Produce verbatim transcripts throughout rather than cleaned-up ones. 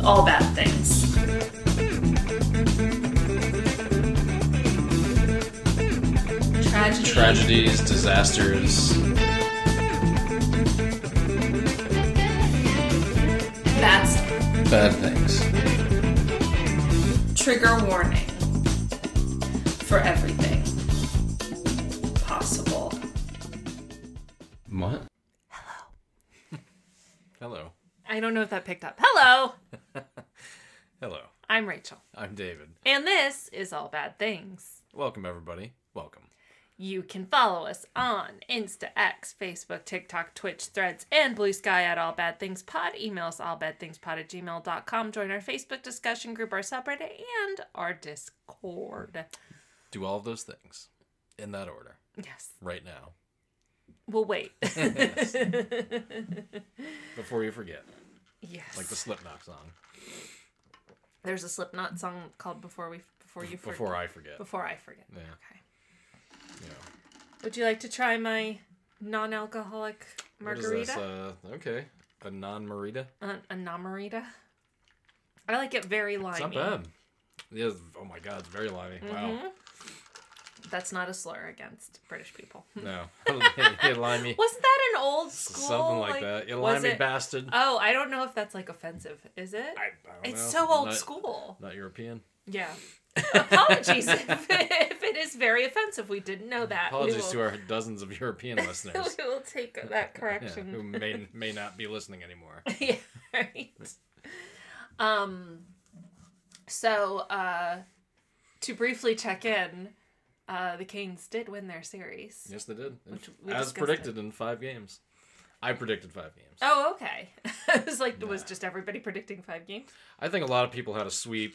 all bad things. Tragedy. Tragedies, disasters. That's Bad things. trigger warning for everything possible. What? Hello. I don't know if that picked up. Hello! Hello. I'm Rachel. I'm David. And this is All Bad Things. Welcome, everybody. Welcome. You can follow us on Insta, X, Facebook, TikTok, Twitch, Threads, and Blue Sky at All Bad Things Pod. Email us allbadthingspod at gmail dot com. Join our Facebook discussion group, our subreddit, and our Discord. Do all of those things in that order. Yes. Right now. We'll wait. Yes. Before you forget. Yes. Like the Slipknot song. There's a Slipknot song called Before We Before You Forget. Before I forget. Before I Forget. Yeah. Okay. Yeah. Would you like to try my non-alcoholic margarita? What is this? Uh, okay. A non-marita? A, a non-marita. I like it very limey. It's not bad. Yeah, oh my god, it's very limey. Mm-hmm. Wow. That's not a slur against British people. No. You limey. Wasn't that an old school? Something like, like that. You was limey it... bastard. Oh, I don't know if that's like offensive. Is it? I, I don't it's know. so old Not- school. Not European. Yeah. Apologies if, if it is very offensive. We didn't know that. Apologies we will, to our dozens of European listeners. we will take that Yeah, correction. who may may not be listening anymore. Yeah, right. Um, so, uh, to briefly check in, uh, the Canes did win their series. Yes, they did. Which we As discussed predicted in five games. I predicted five games. Oh, okay. I was like, Nah. was just everybody predicting five games? I think a lot of people had a sweep.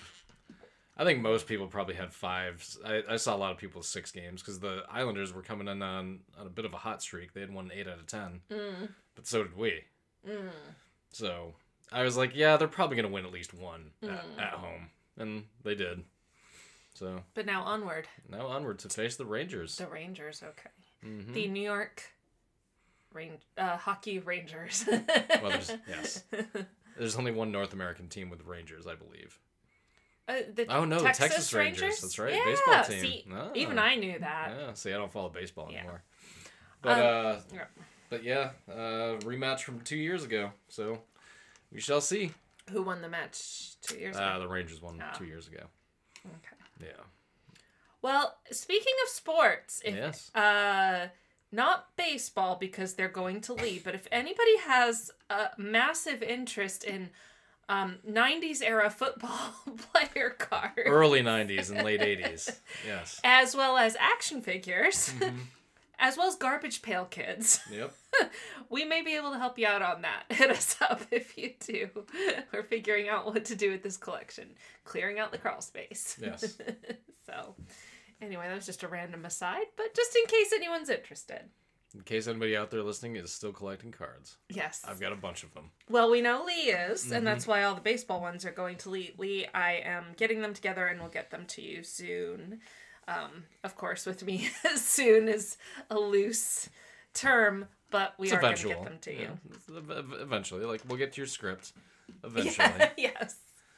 I think most people probably had five. I, I saw a lot of people with six games because the Islanders were coming in on, on a bit of a hot streak. They had won eight out of ten. Mm. But so did we. Mm. So I was like, yeah, they're probably going to win at least one Mm. at, at home. And they did. So But now onward. now onward to face the Rangers. The Rangers, okay. Mm-hmm. The New York Range, uh, Hockey Rangers. Well, there's, yes. There's only one North American team with Rangers, I believe. Uh, the Oh, no, the Texas, Texas Rangers. That's right, Yeah, baseball team. See, Ah. even I knew that. Yeah, see, I don't follow baseball Yeah. anymore. But, Um, uh, yeah. but yeah, uh, rematch from two years ago. So we shall see. Who won the match two years Uh, ago? the Rangers won Ah. two years ago. Okay. Yeah. Well, speaking of sports, if, Yes. uh, not baseball because they're going to leave, but if anybody has a massive interest in um, nineties era football player cards, Early nineties and late eighties. Yes. as well as action figures, Mhm. as well as Garbage Pail Kids, Yep. we may be able to help you out on that. Hit us up if you do. We're figuring out what to do with this collection. Clearing out the crawl space. Yes. So, anyway, that was just a random aside, but just in case anyone's interested. In case anybody out there listening is still collecting cards, Yes. I've got a bunch of them. Well, we know Lee is, Mm-hmm. and that's why all the baseball ones are going to Lee. Lee, I am getting them together and we'll get them to you soon. Um, of course, with me, soon is a loose term, but we It's are going to eventual. get them to you. Yeah, it's ev- ev- eventually. Like, we'll get to your script. Eventually. Yeah, yes.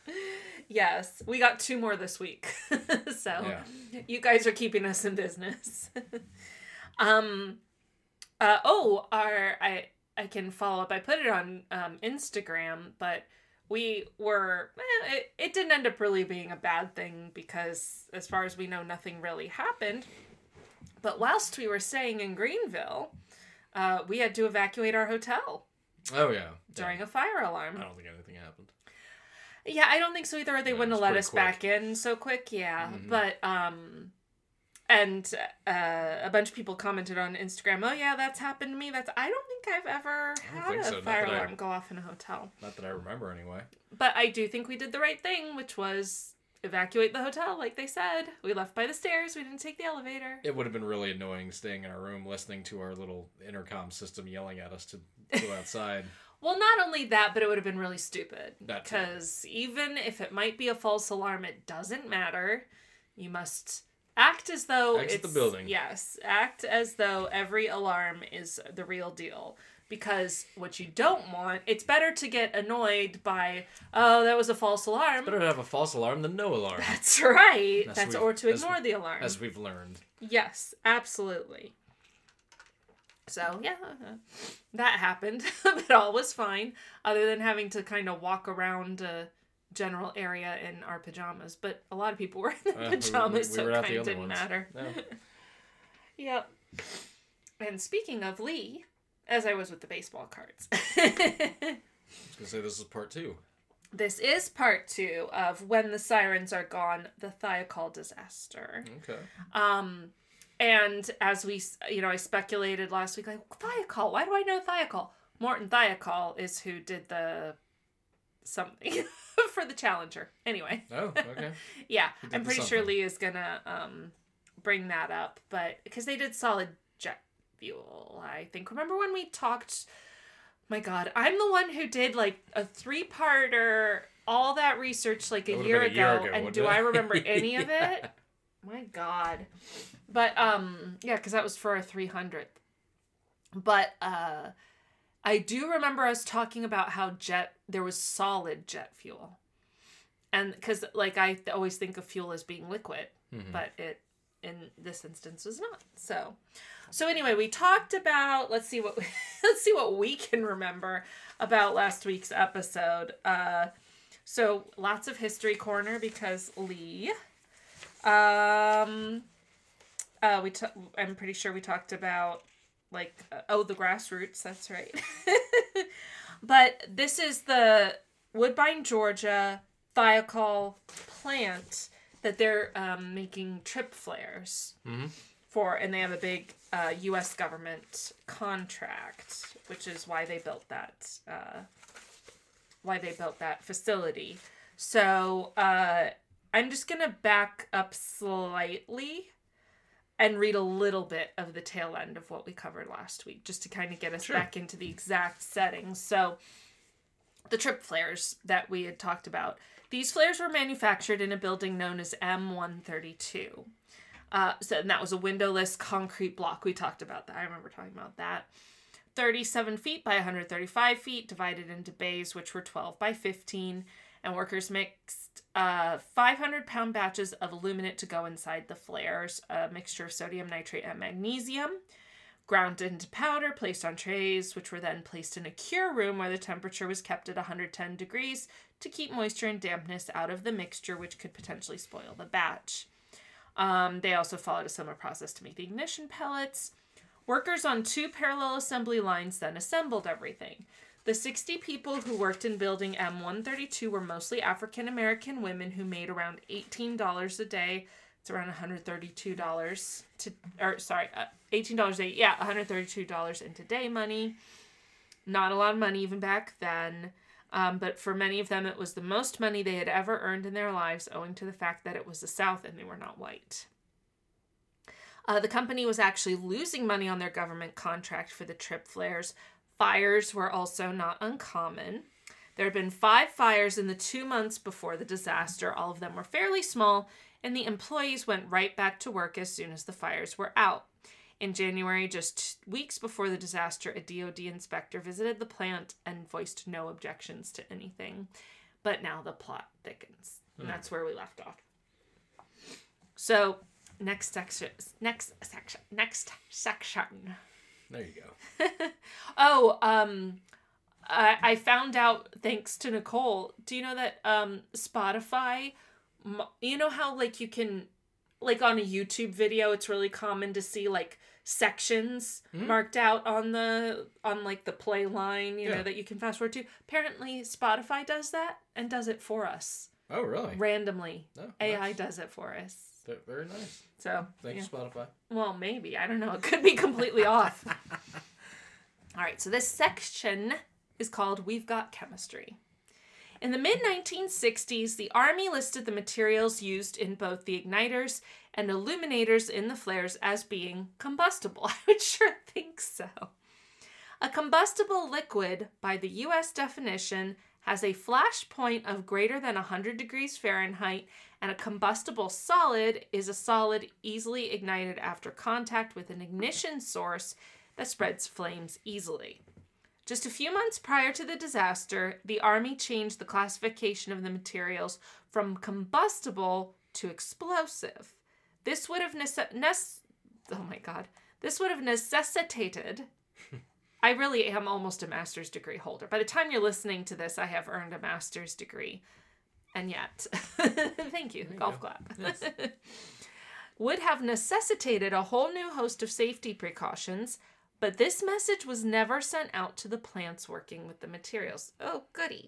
Yes. We got two more this week. So Yeah. you guys are keeping us in business. um uh oh, our I I can follow up. I put it on um Instagram, but we were eh, it, it didn't end up really being a bad thing because as far as we know nothing really happened. But whilst we were staying in Greenville, uh we had to evacuate our hotel Oh, yeah. during yeah. a fire alarm. I don't think anything happened. Yeah, I don't think so either. They Yeah, wouldn't have it's let pretty us quick. back in so quick. Yeah, Mhm. but um, and uh, a bunch of people commented on Instagram. Oh yeah, that's happened to me. That's I don't think I've ever don't had think a so, not fire that I- alarm go off in a hotel. Not that I remember, anyway. But I do think we did the right thing, which was evacuate the hotel, like they said. We left by the stairs. We didn't take the elevator. It would have been really annoying staying in our room listening to our little intercom system yelling at us to go outside. Well, not only that, but it would have been really stupid. That too. Because even if it might be a false alarm, it doesn't matter. You must act as though Exit it's... the building. Yes. Act as though every alarm is the real deal. Because what you don't want, it's better to get annoyed by, oh, that was a false alarm. Better to have a false alarm than no alarm. That's right. As That's we've- or to as ignore we- the alarm. As we've learned. Yes, absolutely. So, yeah, that happened. But all was fine, other than having to kind of walk around a general area in our pajamas. But a lot of people were in their Uh, we- pajamas, we so were it not kind the of only didn't ones. matter. No. Yep. And speaking of Lee, as I was with the baseball cards, I was going to say this is part two. this is part two of When the Sirens Are Gone, the Thiokol Disaster. Okay. Um, and as we, you know, I speculated last week, like, Thiokol, why do I know Thiokol? Morton Thiokol is who did the something for the Challenger. Anyway. Oh, okay. Yeah, He did I'm the pretty sure something. Lee is gonna um, bring that up, but because they did solid jet fuel, I think. Remember when we talked? My God, I'm the one who did like a three-parter, all that research like a That would've year been ago, a year ago, and wouldn't do it? I remember any of Yeah. it? My God, but um, yeah, because that was for our three hundredth. But uh, I do remember us talking about how jet there was solid jet fuel. And because, like, I th- always think of fuel as being liquid, Mhm. but it, in this instance, was not. So, so anyway, we talked about. Let's see what let's see what we can remember about last week's episode. Uh, so lots of history corner because Lee. Um, uh, we t- I'm pretty sure we talked about like uh, oh the grassroots. That's right. But this is the Woodbine, Georgia Thiokol plant that they're um, making trip flares Mhm. for, and they have a big uh, U S government contract, which is why they built that. Uh, why they built that facility. So uh, I'm just gonna back up slightly and read a little bit of the tail end of what we covered last week, just to kind of get us Sure. back into the exact settings. So the trip flares that we had talked about. These flares were manufactured in a building known as M one thirty-two. Uh, so and that was a windowless concrete block. We talked about that. I remember talking about that. thirty-seven feet by one hundred thirty-five feet, divided into bays, which were twelve by fifteen. And workers mixed uh, five hundred pound batches of aluminate to go inside the flares, a mixture of sodium nitrate and magnesium, ground into powder, placed on trays, which were then placed in a cure room where the temperature was kept at one hundred ten degrees to keep moisture and dampness out of the mixture, which could potentially spoil the batch. Um, they also followed a similar process to make the ignition pellets. Workers on two parallel assembly lines then assembled everything. The sixty people who worked in building M one thirty-two were mostly African American women who made around eighteen dollars a day. It's around one hundred thirty-two dollars to, or sorry, uh, eighteen dollars a day. Yeah, one hundred thirty-two dollars in today money. Not a lot of money even back then. Um, but for many of them, it was the most money they had ever earned in their lives, owing to the fact that it was the South and they were not white. Uh, the company was actually losing money on their government contract for the trip flares. Fires were also not uncommon. There had been five fires in the two months before the disaster. All of them were fairly small, and the employees went right back to work as soon as the fires were out. In January, just weeks before the disaster, a D O D inspector visited the plant and voiced no objections to anything. But now the plot thickens. And that's where we left off. So, next section, next section, next section. There you go. Oh, um, I, I found out thanks to Nicole. Do you know that um Spotify, mo- you know how like you can, like on a YouTube video, it's really common to see like sections Mhm. marked out on the on like the play line, you Yeah. know, that you can fast forward to. Apparently, Spotify does that and does it for us Oh, really? randomly. Oh, A I nice. does it for us. Ve- Very nice. So Thank yeah. you, Spotify. Well, maybe. I don't know. It could be completely off. All right. So this section is called We've Got Chemistry. In the mid nineteen sixties, the Army listed the materials used in both the igniters and illuminators in the flares as being combustible. I would sure think so. A combustible liquid, by the U S definition, has a flash point of greater than one hundred degrees Fahrenheit, and a combustible solid is a solid easily ignited after contact with an ignition source that spreads flames easily. Just a few months prior to the disaster, the Army changed the classification of the materials from combustible to explosive. This would have nece- nece- oh my god. This would have necessitated I really am almost a master's degree holder. By the time you're listening to this, I have earned a master's degree. And yet, thank you, There you golf go. clap. Yes. Would have necessitated a whole new host of safety precautions, but this message was never sent out to the plants working with the materials. Oh, goody.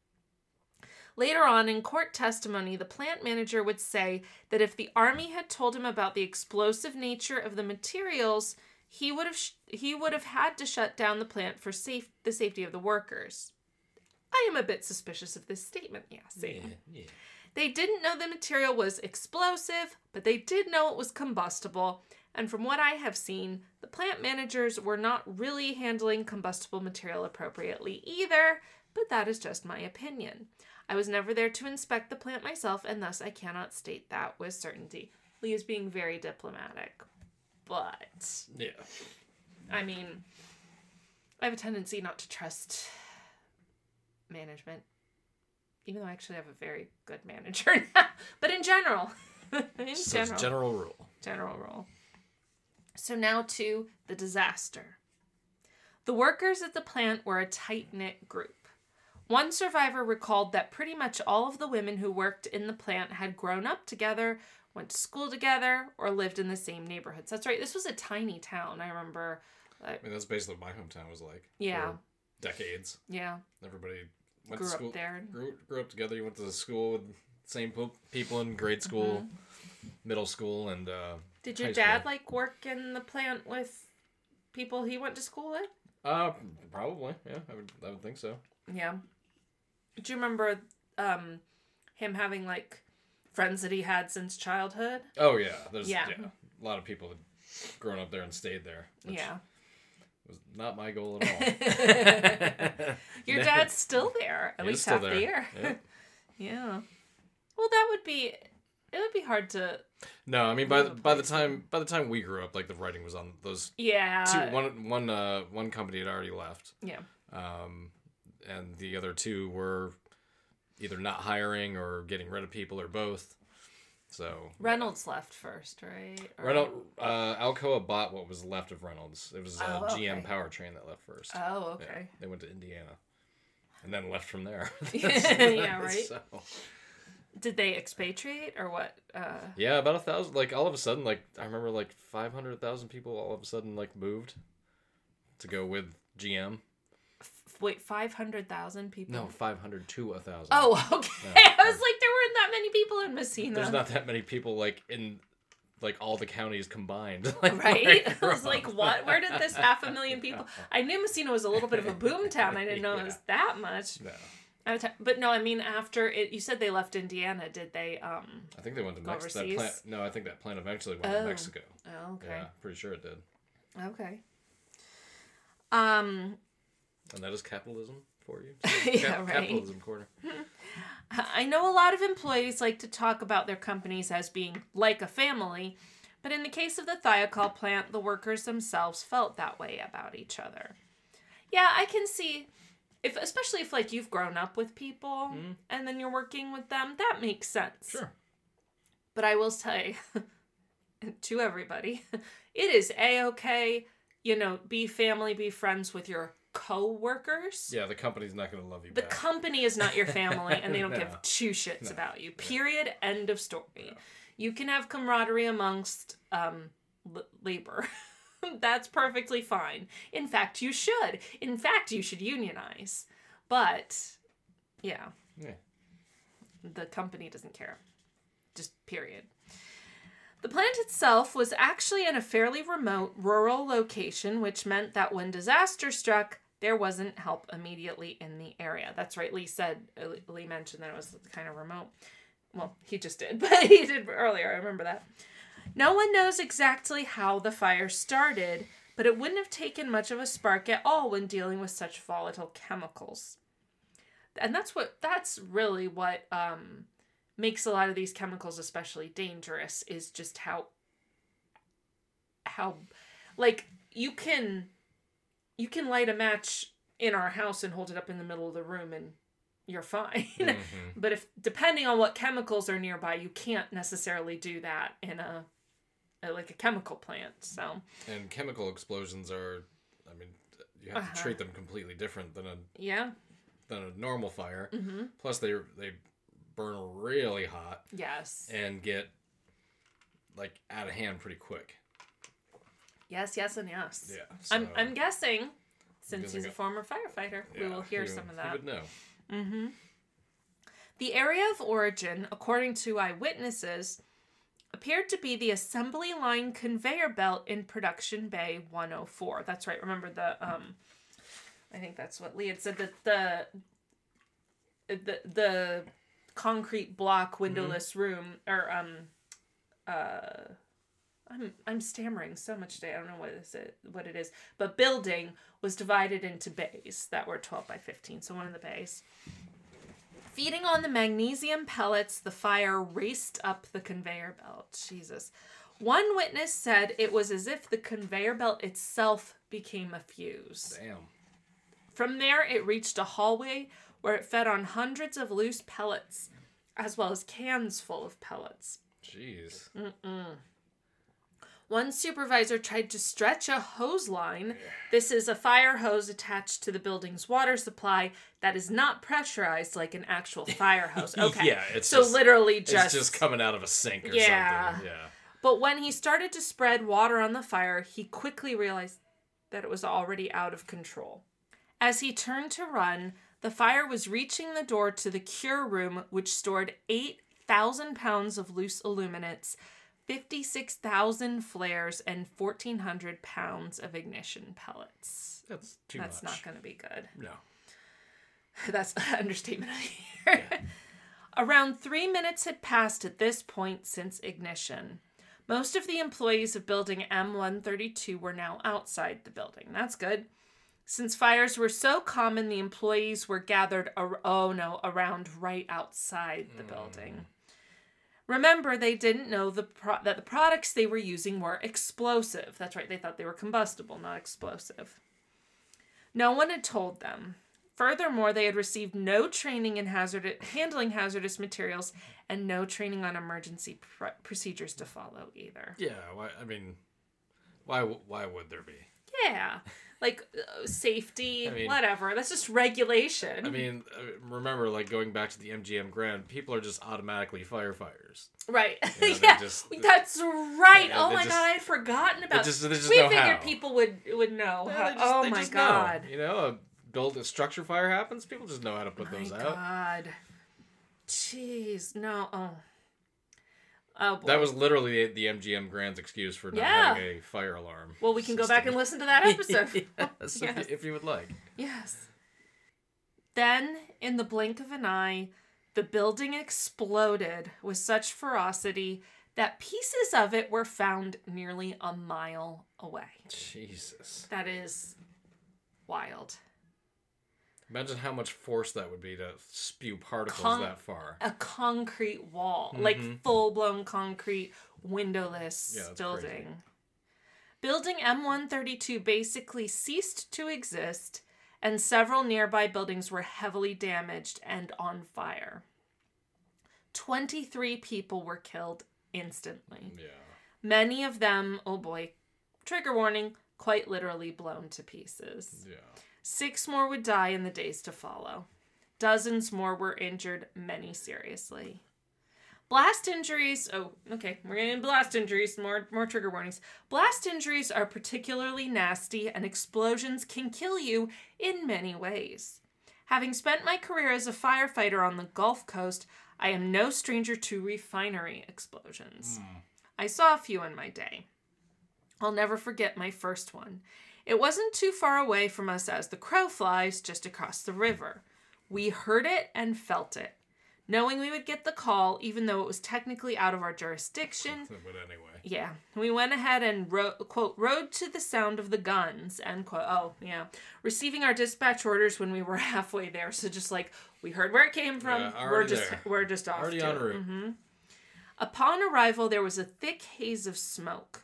Later on, in court testimony, the plant manager would say that if the Army had told him about the explosive nature of the materials, he would have sh- he would have had to shut down the plant for safe the safety of the workers. I am a bit suspicious of this statement. Yeah, same. Yeah, yeah. They didn't know the material was explosive, but they did know it was combustible. And from what I have seen, the plant managers were not really handling combustible material appropriately either, but that is just my opinion. I was never there to inspect the plant myself, and thus I cannot state that with certainty. Lee is being very diplomatic. But, Yeah. I mean, I have a tendency not to trust management. Even though I actually have a very good manager now. But in general. in So it's general. general rule. General rule. So now to the disaster. The workers at the plant were a tight-knit group. One survivor recalled that pretty much all of the women who worked in the plant had grown up together, went to school together, or lived in the same neighborhoods. That's right. This was a tiny town. I remember. Uh, I mean, that's basically what my hometown was like. Yeah. For decades. yeah. Everybody went Grew to up school. there. Grew, grew up together. You went to school with same po- people in grade school, Mm-hmm. middle school, and uh, Did your high dad school. like work in the plant with people he went to school with? Uh, probably. Yeah, I would. I would think so. Yeah. Do you remember um, him having like friends that he had since childhood? Oh yeah, there's Yeah. yeah. a lot of people had grown up there and stayed there. Which Yeah. was not my goal at all. Your dad's still there, at He is least still half there. the year. Yeah. Yeah. Well, that would be. It would be hard to. No, I mean by the, Leave a by the place. time by the time we grew up, like the writing was on those Yeah. two. One one uh one company had already left. Yeah. Um, and the other two were either not hiring or getting rid of people or both. So Reynolds left first, right? Or- Reynolds, uh, Alcoa bought what was left of Reynolds. It was uh, Oh, G M okay. Powertrain that left first. Oh, Yeah, okay. they went to Indiana, and then left from there. Yeah, right? So, Did they expatriate or what? Uh, yeah, about a thousand. Like all of a sudden, like I remember, like five hundred thousand people all of a sudden like moved to go with G M. f- wait, five hundred thousand people? No, five hundred to a thousand. Oh, okay. Yeah. I was like, there weren't that many people in Messina. There's not that many people like in like all the counties combined. Like, Right? where I I was grew like, up. what? Where did this half a million people? I knew Messina was a little bit of a boom town. I didn't know it was that much. No, At the ti- But no, I mean, after it, you said they left Indiana. Did they? Um. I think they went to Go Mexico. That overseas? plant, no, I think that plant eventually went Oh. to Mexico. Oh, okay. Yeah, pretty sure it did. Okay. Um. And that is capitalism for you. Yeah, right. Capitalism corner. I know a lot of employees like to talk about their companies as being like a family, but in the case of the Thiokol plant, the workers themselves felt that way about each other. Yeah, I can see, if especially if like you've grown up with people Mhm. and then you're working with them, that makes sense. Sure. But I will say to everybody, it is a-okay, you know, be family, be friends with your co-workers. Yeah, the company's not going to love you The back. company is not your family, and they don't No. give two shits No. about you. Period. End of story. No. You can have camaraderie amongst um, l- labor. That's perfectly fine. In fact, you should. In fact, you should unionize. But, yeah, Yeah. the company doesn't care. Just period. The plant itself was actually in a fairly remote rural location, which meant that when disaster struck, there wasn't help immediately in the area. That's right, Lee said, Lee mentioned that it was kind of remote. Well, he just did, but he did earlier, I remember that. No one knows exactly how the fire started, but it wouldn't have taken much of a spark at all when dealing with such volatile chemicals. And that's what, that's really what, um, makes a lot of these chemicals especially dangerous, is just how how like you can you can light a match in our house and hold it up in the middle of the room and you're fine. Mhm. But if, depending on what chemicals are nearby, you can't necessarily do that in a, a like a chemical plant. So. And chemical explosions are, I mean, you have Uh-huh. to treat them completely different than a Yeah. than a normal fire. Mm-hmm. Plus, they they burn really hot Yes. and get like out of hand pretty quick. Yes, yes, and yes. Yeah, I'm so- I'm guessing, since guessing he's a it- former firefighter, we Yeah, will hear he some would- of He that. would know. Mm-hmm. The area of origin, according to eyewitnesses, appeared to be the assembly line conveyor belt in Production Bay one oh four. That's right. Remember the um, I think that's what Lee had said, that the the the concrete block windowless room or um uh I'm I'm stammering so much today. I don't know what is it what it is. But building was divided into bays that were twelve by fifteen. So one of the bays. Feeding on the magnesium pellets, the fire raced up the conveyor belt. Jesus. One witness said it was as if the conveyor belt itself became a fuse. Damn. From there, it reached a hallway where it fed on hundreds of loose pellets, as well as cans full of pellets. Jeez. Mm-mm. One supervisor tried to stretch a hose line. This is a fire hose attached to the building's water supply that is not pressurized like an actual fire hose. Okay. Yeah, it's so just, literally just it's just coming out of a sink or Yeah. something. Yeah. But when he started to spread water on the fire, he quickly realized that it was already out of control. As he turned to run, the fire was reaching the door to the cure room, which stored eight thousand pounds of loose aluminates, fifty-six thousand flares, and fourteen hundred pounds of ignition pellets. That's too That's much. not going to be good. No. That's an understatement of the year. Yeah. Around three minutes had passed at this point since ignition. Most of the employees of building M one thirty-two were now outside the building. That's good. Since fires were so common, the employees were gathered, ar- oh no, around right outside the Mm. building. Remember, they didn't know the pro- that the products they were using were explosive. That's right, they thought they were combustible, not explosive. No one had told them. Furthermore, they had received no training in hazard- handling hazardous materials and no training on emergency pr- procedures to follow either. Yeah. Why? I mean, why? w- Why would there be? Yeah, like uh, safety, I mean- whatever. That's just regulation. I mean, uh, remember, like going back to the M G M Grand, people are just automatically firefighters. right? Yeah, they yeah, just- that's right. Yeah, oh they my just- god, I had forgotten about. They just, they just we know figured how. people would would know. Yeah, how- they just- oh they my just know. god. You know, a build a structure fire happens. People just know how to put My those out. god. Jeez, no. Oh. Oh boy. That was literally the M G M Grand's excuse for not Yeah. having a fire alarm. Well, we can go back and system. listen to that episode. yes, Yes. If, you, if you would like. Yes. Then, in the blink of an eye, the building exploded with such ferocity that pieces of it were found nearly a mile away. Jesus. That is wild. Imagine how much force that would be to spew particles Con- that far. A concrete wall, like Mhm. full-blown concrete, windowless Yeah, that's building. crazy. Building M one thirty-two basically ceased to exist, and several nearby buildings were heavily damaged and on fire. twenty-three people were killed instantly. Yeah. Many of them, oh boy, trigger warning, quite literally blown to pieces. Yeah. Six more would die in the days to follow. Dozens more were injured, many seriously. Blast injuries, oh, okay, we're getting into blast injuries, more, more trigger warnings. Blast injuries are particularly nasty, and explosions can kill you in many ways. Having spent my career as a firefighter on the Gulf Coast, I am no stranger to refinery explosions. I saw a few in my day. I'll never forget my first one. It wasn't too far away from us as the crow flies, just across the river. We heard it and felt it. Knowing we would get the call, even though it was technically out of our jurisdiction, But anyway. yeah, we went ahead and, ro- quote, rode to the sound of the guns, end quote. Oh, yeah. Receiving our dispatch orders when we were halfway there. So just like, we heard where it came from. Yeah, we're already just there. we're just off Already to en it. route. Mhm. Upon arrival, there was a thick haze of smoke.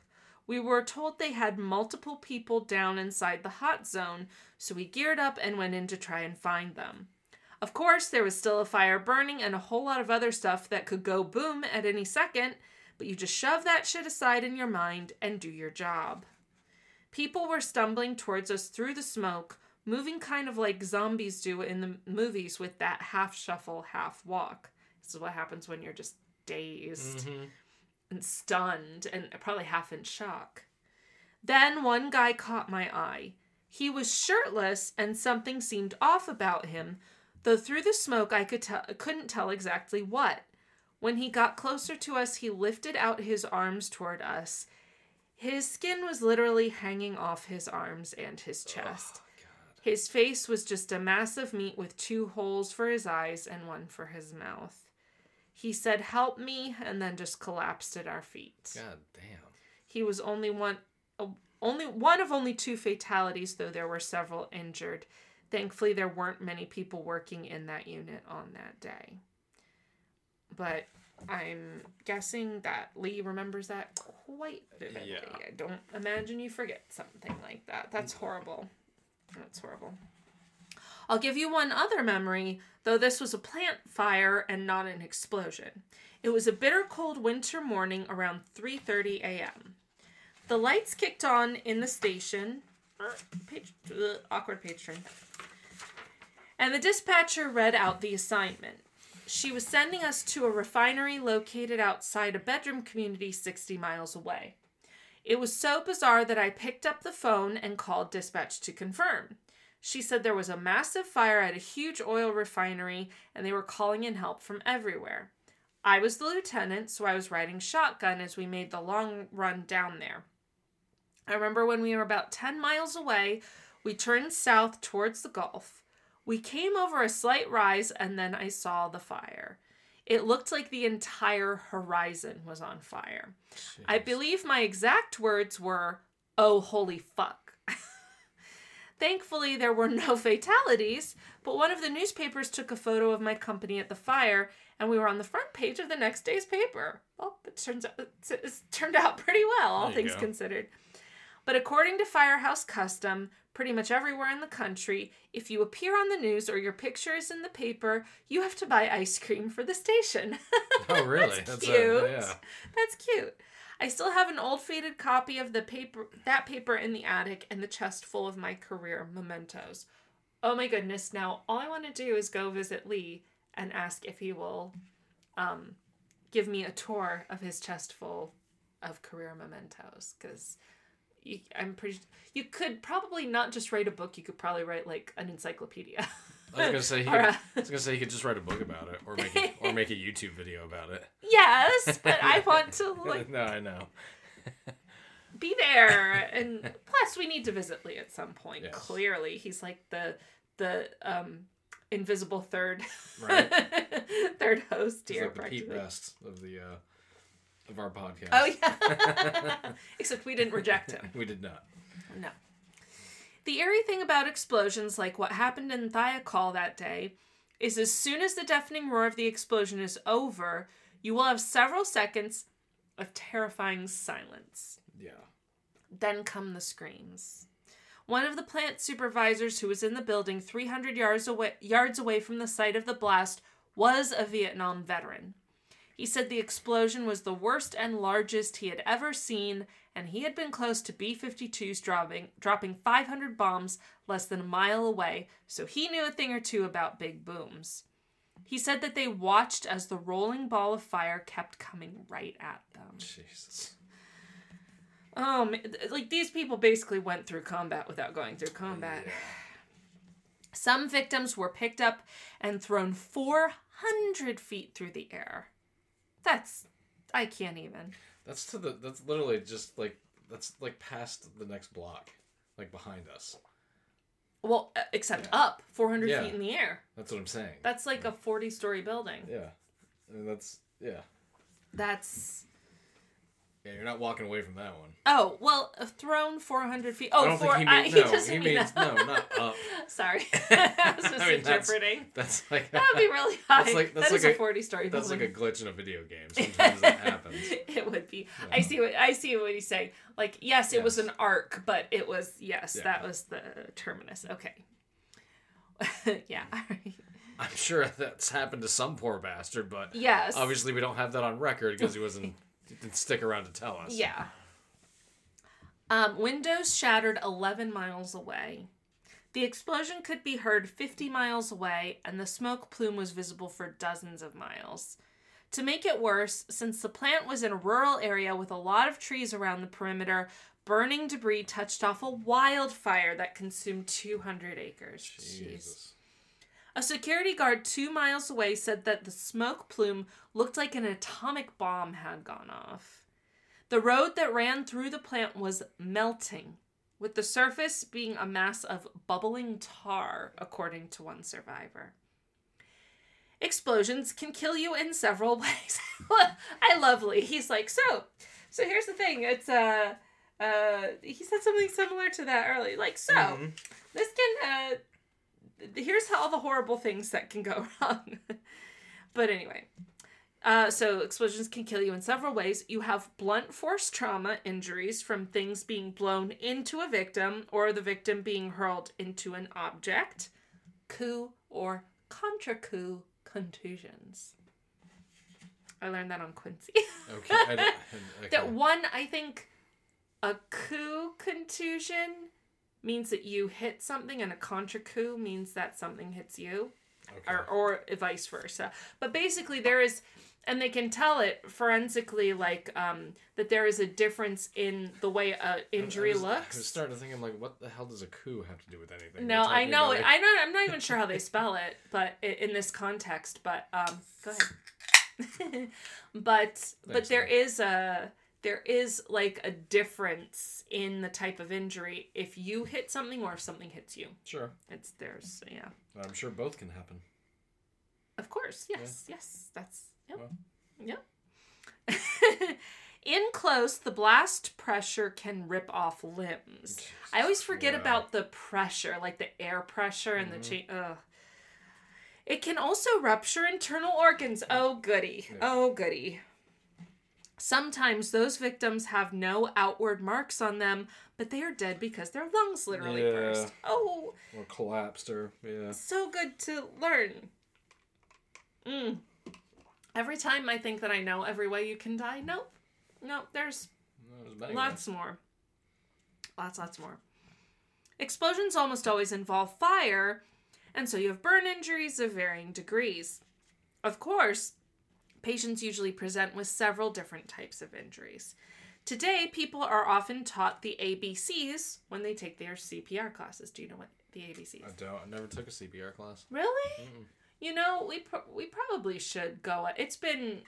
We were told they had multiple people down inside the hot zone, so we geared up and went in to try and find them. Of course, there was still a fire burning and a whole lot of other stuff that could go boom at any second, but you just shove that shit aside in your mind and do your job. People were stumbling towards us through the smoke, moving kind of like zombies do in the movies with that half shuffle, half walk. This is what happens when you're just dazed. Mm-hmm. And stunned and probably half in shock. Then one guy caught my eye. He was shirtless and something seemed off about him, though through the smoke I could tell, couldn't tell exactly what. When he got closer to us, he lifted out his arms toward us. His skin was literally hanging off his arms and his chest. Oh, God. His face was just a mass of meat with two holes for his eyes and one for his mouth. He said, "Help me," and then just collapsed at our feet. God damn. He was only one, uh, only one of only two fatalities, though there were several injured. Thankfully, there weren't many people working in that unit on that day. But I'm guessing that Lee remembers that quite vividly. Yeah. I don't imagine you forget something like that. That's horrible. That's horrible. I'll give you one other memory, though this was a plant fire and not an explosion. It was a bitter cold winter morning around three thirty a.m. The lights kicked on in the station. Page, uh, awkward page turn. And the dispatcher read out the assignment. She was sending us to a refinery located outside a bedroom community sixty miles away. It was so bizarre that I picked up the phone and called dispatch to confirm. She said there was a massive fire at a huge oil refinery and they were calling in help from everywhere. I was the lieutenant, so I was riding shotgun as we made the long run down there. I remember when we were about ten miles away, we turned south towards the Gulf. We came over a slight rise and then I saw the fire. It looked like the entire horizon was on fire. Jeez. I believe my exact words were, "Oh, holy fuck." Thankfully, there were no fatalities, but one of the newspapers took a photo of my company at the fire, and we were on the front page of the next day's paper. Well, it turns out it's, it's turned out pretty well, all things go. considered. But according to Firehouse custom, pretty much everywhere in the country, if you appear on the news or your picture is in the paper, you have to buy ice cream for the station. Oh, really? That's, That's cute. A, yeah. That's cute. I still have an old faded copy of the paper, that paper in the attic and the chest full of my career mementos. Oh my goodness. Now, all I want to do is go visit Lee and ask if he will um, give me a tour of his chest full of career mementos. Because I'm pretty... You could probably not just write a book. You could probably write, like, an encyclopedia. I was gonna say he could, a... I was gonna say he could just write a book about it, or make a, or make a YouTube video about it. Yes, but I want to like. No, I know. Be there, and plus we need to visit Lee at some point. Yes. Clearly, he's like the the um, invisible third, right? third host he's here. Like the Pete Best of the uh, of our podcast. Oh yeah. Except we didn't reject him. We did not. No. The eerie thing about explosions, like what happened in Thiokol that day, is as soon as the deafening roar of the explosion is over, you will have several seconds of terrifying silence. Yeah. Then come the screams. One of the plant supervisors who was in the building three hundred yards away, yards away from the site of the blast was a Vietnam veteran. He said the explosion was the worst and largest he had ever seen, and he had been close to B fifty-twos dropping, dropping five hundred bombs less than a mile away, so he knew a thing or two about big booms. He said that they watched as the rolling ball of fire kept coming right at them. Jesus. Oh, like these people basically went through combat without going through combat. Yeah. Some victims were picked up and thrown four hundred feet through the air. That's, I can't even. That's to the, that's literally just like, that's like past the next block, like behind us. Well, except yeah. up four hundred yeah. feet in the air. That's what I'm saying. That's like a forty story building. Yeah. And that's, yeah. That's. Yeah, you're not walking away from that one. Oh, well, uh, thrown four hundred feet. Oh, I don't four, think he means, I, he no, doesn't he mean means, that. no, not up. Sorry. I was just I mean, that's- interpreting. That's like... That would be really high. That's like, that's That like is a, a forty-story That's building. like a glitch in a video game. Sometimes that happens. It would be. Yeah. I see what I see what he's saying. Like, yes, it was Yes. an arc, but it was yes, Yeah. that was the terminus. Okay. Yeah. All right. I'm sure that's happened to some poor bastard, but Yes. obviously we don't have that on record because he wasn't he didn't stick around to tell us. Yeah. Um, windows shattered eleven miles away. The explosion could be heard fifty miles away, and the smoke plume was visible for dozens of miles. To make it worse, since the plant was in a rural area with a lot of trees around the perimeter, burning debris touched off a wildfire that consumed two hundred acres. Jeez. Jesus. A security guard two miles away said that the smoke plume looked like an atomic bomb had gone off. The road that ran through the plant was melting, with the surface being a mass of bubbling tar, according to one survivor. Explosions can kill you in several ways. I love Lee. He's like, so, so here's the thing. It's, uh, uh, he said something similar to that earlier. Like, so, Mm-hmm. this can, uh, here's how all the horrible things that can go wrong. But anyway, uh, so explosions can kill you in several ways. You have blunt force trauma injuries from things being blown into a victim or the victim being hurled into an object. Coup or contra coup contusions. I learned that on Quincy. Okay. I, I, okay. That one, I think, a coup contusion means that you hit something, and a contra coup means that something hits you, Okay. or or vice versa. But basically, there is, and they can tell it forensically, like um, that there is a difference in the way a injury I was, looks. I was starting to think, I'm like, what the hell does a coup have to do with anything? No, We're I talking know about, it. like- I know. I'm not even sure how they spell it, but i- in this context. But um, go ahead. but but Thanks, there man. is a there is like a difference in the type of injury if you hit something or if something hits you. Sure. It's there's yeah. I'm sure both can happen. Of course, yes, yes, that's yep, Well. yep. In close, the blast pressure can rip off limbs. I always forget Yeah. about the pressure, like the air pressure and Mhm. the chain. Ugh. It can also rupture internal organs. Oh, goody. Yeah. Oh, goody. Sometimes those victims have no outward marks on them, but they are dead because their lungs literally Yeah. burst. Oh, Or collapsed, or yeah. so good to learn. Mm. Every time I think that I know every way you can die, nope. Nope, there's No, there's many lots ways. more. Lots, lots more. Explosions almost always involve fire, and so you have burn injuries of varying degrees. Of course, patients usually present with several different types of injuries. Today, people are often taught the A B Cs when they take their C P R classes. Do you know what the A B Cs? I don't. I never took a C P R class. Really? Mm-mm. You know, we pro- we probably should go. It's been,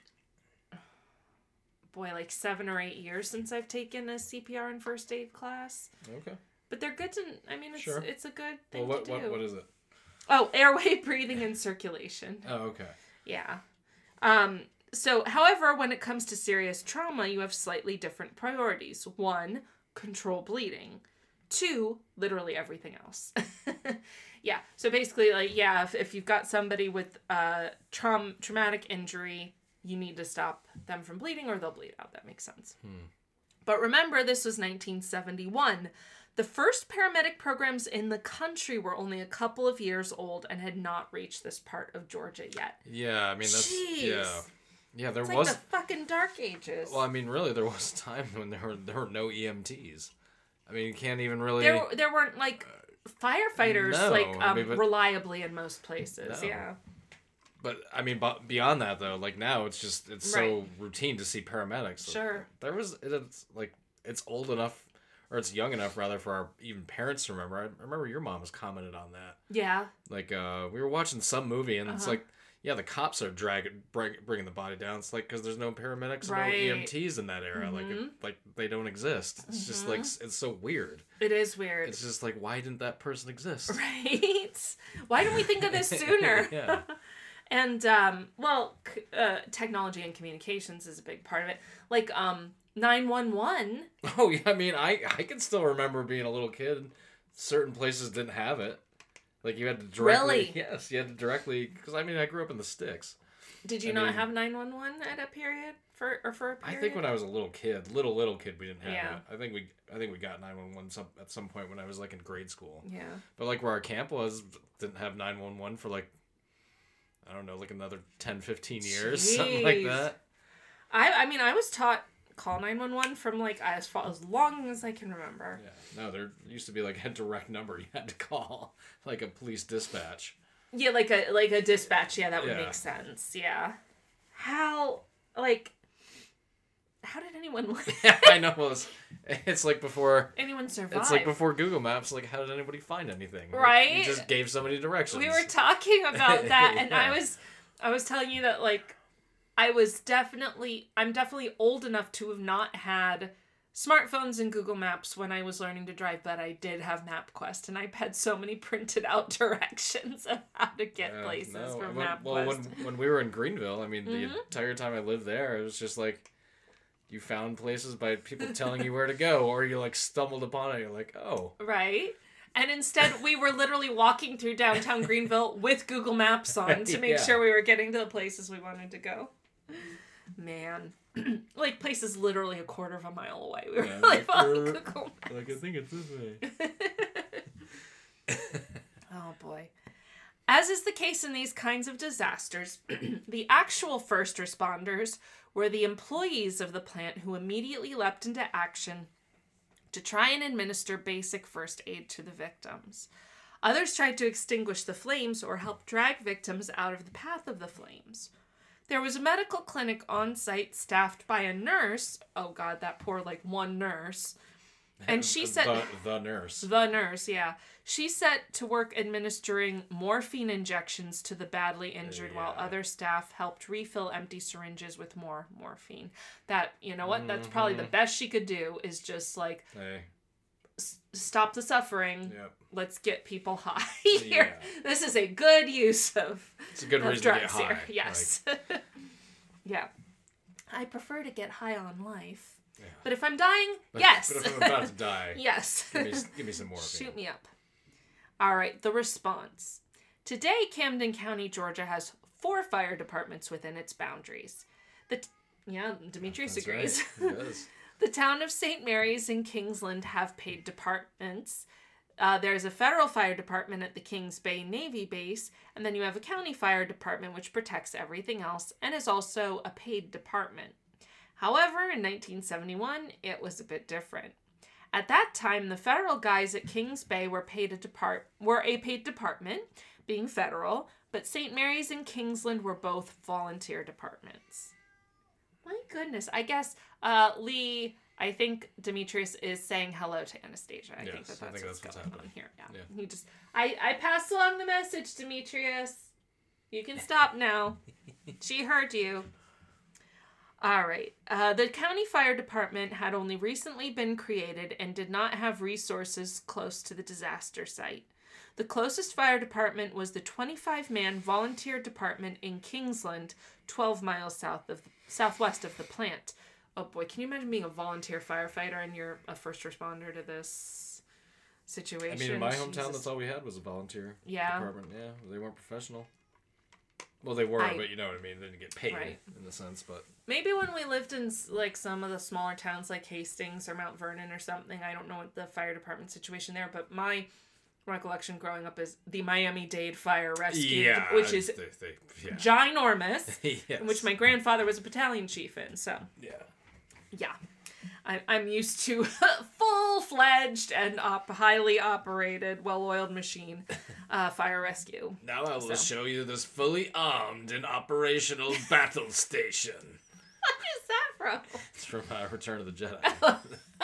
boy, like seven or eight years since I've taken a C P R and first aid class. Okay. But they're good to. I mean, it's Sure. it's a good Well, thing what, to do. what what is it? Oh, airway, breathing, and circulation. Oh, okay. Yeah. Um. So, however, when it comes to serious trauma, you have slightly different priorities. One, control bleeding. Two, literally everything else. Yeah. So basically, like, yeah, if, if you've got somebody with uh, traum- traumatic injury, you need to stop them from bleeding or they'll bleed out. That makes sense. Hmm. But remember, this was nineteen seventy-one. The first paramedic programs in the country were only a couple of years old and had not reached this part of Georgia yet. Yeah, I mean that's Jeez. yeah, yeah. There It's was like the fucking dark ages. well, I mean, really, there was a time when there were there were no E M Ts. I mean, you can't even really. there, there weren't like firefighters no, like I um, mean, but- reliably in most places. No. Yeah. But I mean, but beyond that though, like now it's just it's so Right. routine to see paramedics. Like, Sure. There was it's like it's old enough, or it's young enough rather for our even parents to remember. I remember your mom has commented on that. Yeah. Like uh, we were watching some movie and it's Uh-huh. like, yeah, the cops are dragging bring, bringing the body down. It's like because there's no paramedics, and Right. no E M Ts in that era. Like Mhm. it, like they don't exist. It's just like s- it's so weird. It is weird. It's just like why didn't that person exist? Right? Why didn't we think of this sooner? Yeah. And, um, well, c- uh, technology and communications is a big part of it. Like, um, nine one one. Oh, yeah, I mean, I, I can still remember being a little kid. Certain places didn't have it. Like, you had to directly... Really? Yes, you had to directly... Because, I mean, I grew up in the sticks. Did you I not mean, have nine one one at a period? For, or for a period? I think when I was a little kid, little, little kid, we didn't have Yeah. it. I think we I think we got nine one one some, at some point when I was, like, in grade school. Yeah. But, like, where our camp was, didn't have nine one one for, like, I don't know, like, another ten, fifteen years. Jeez. Something like that. I I mean, I was taught call nine one one from, like, as far as long as I can remember. Yeah. No, there used to be, like, a direct number you had to call. Like a police dispatch. Yeah, like a like a dispatch. Yeah, that would Yeah. make sense. Yeah. How, like, how did anyone I know. Well, it's, it's like before... anyone survive? It's like before Google Maps. Like, how did anybody find anything? Like, Right? you just gave somebody directions. We were talking about that, and I Yeah. was, I was telling you that, like, I was definitely, I'm definitely old enough to have not had smartphones and Google Maps when I was learning to drive, but I did have MapQuest, and I had so many printed out directions of how to get Yeah, places no, from when, MapQuest. Well, when, when we were in Greenville, I mean, the Mhm. entire time I lived there, it was just like, you found places by people telling you where to go, or you, like, stumbled upon it, you're like, oh. Right? And instead, we were literally walking through downtown Greenville with Google Maps on to make Yeah. sure we were getting to the places we wanted to go. Man. Like, places literally a quarter of a mile away. We were Yeah, like like, following er, Google Maps. Like, I think it's this way. Oh, boy. As is the case in these kinds of disasters, the actual first responders were the employees of the plant who immediately leapt into action to try and administer basic first aid to the victims. Others tried to extinguish the flames or help drag victims out of the path of the flames. There was a medical clinic on site staffed by a nurse. Oh, God, that poor, like, one nurse. And she said... The, the nurse. The nurse, yeah. She set to work administering morphine injections to the badly injured while Yeah. other staff helped refill empty syringes with more morphine. That, you know what? That's probably the best she could do is just, like, Hey, s- stop the suffering. yep. Let's get people high here. Yeah. This is a good use of, It's a good of reason to get drugs high. here. Yes. Yeah. I prefer to get high on life. Yeah. But if I'm dying, But- yes. But if I'm about to die, Yes. give me, give me some morphine. Shoot me up. All right, the response. Today, Camden County, Georgia has four fire departments within its boundaries. The t- yeah, Demetrius That's agrees. right. It does. The town of Saint Mary's and Kingsland have paid departments. Uh, there's a federal fire department at the Kings Bay Navy base, and then you have a county fire department which protects everything else and is also a paid department. However, in nineteen seventy-one, it was a bit different. At that time, the federal guys at Kings Bay were paid a depart were a paid department, being federal, but Saint Mary's and Kingsland were both volunteer departments. My goodness, I guess uh, Lee, I think Demetrius is saying hello to Anastasia. I Yes, think that that's, I think what's, that's what's going happening. on here. Yeah. Yeah. He just, I, I passed along the message, Demetrius. You can stop now. She heard you. All right. Uh, the county fire department had only recently been created and did not have resources close to the disaster site. The closest fire department was the twenty-five man volunteer department in Kingsland, twelve miles south of southwest of the plant. Oh boy, can you imagine being a volunteer firefighter and you're a first responder to this situation? I mean, in my hometown, Jesus. that's all we had was a volunteer Yeah. department. Yeah, they weren't professional. Well, they were, I- but you know what I mean. They didn't get paid Right. in the sense, but Maybe when we lived in like some of the smaller towns like Hastings or Mount Vernon or something, I don't know what the fire department situation there, but my recollection growing up is the Miami-Dade Fire Rescue, yeah, which is they, they, yeah. ginormous, Yes. in which my grandfather was a battalion chief in, so yeah. yeah. I, I'm used to full-fledged and op- highly operated, well-oiled machine uh, fire rescue. Now I will So. show you this fully armed and operational battle station. What is that from? It's from uh, Return of the Jedi.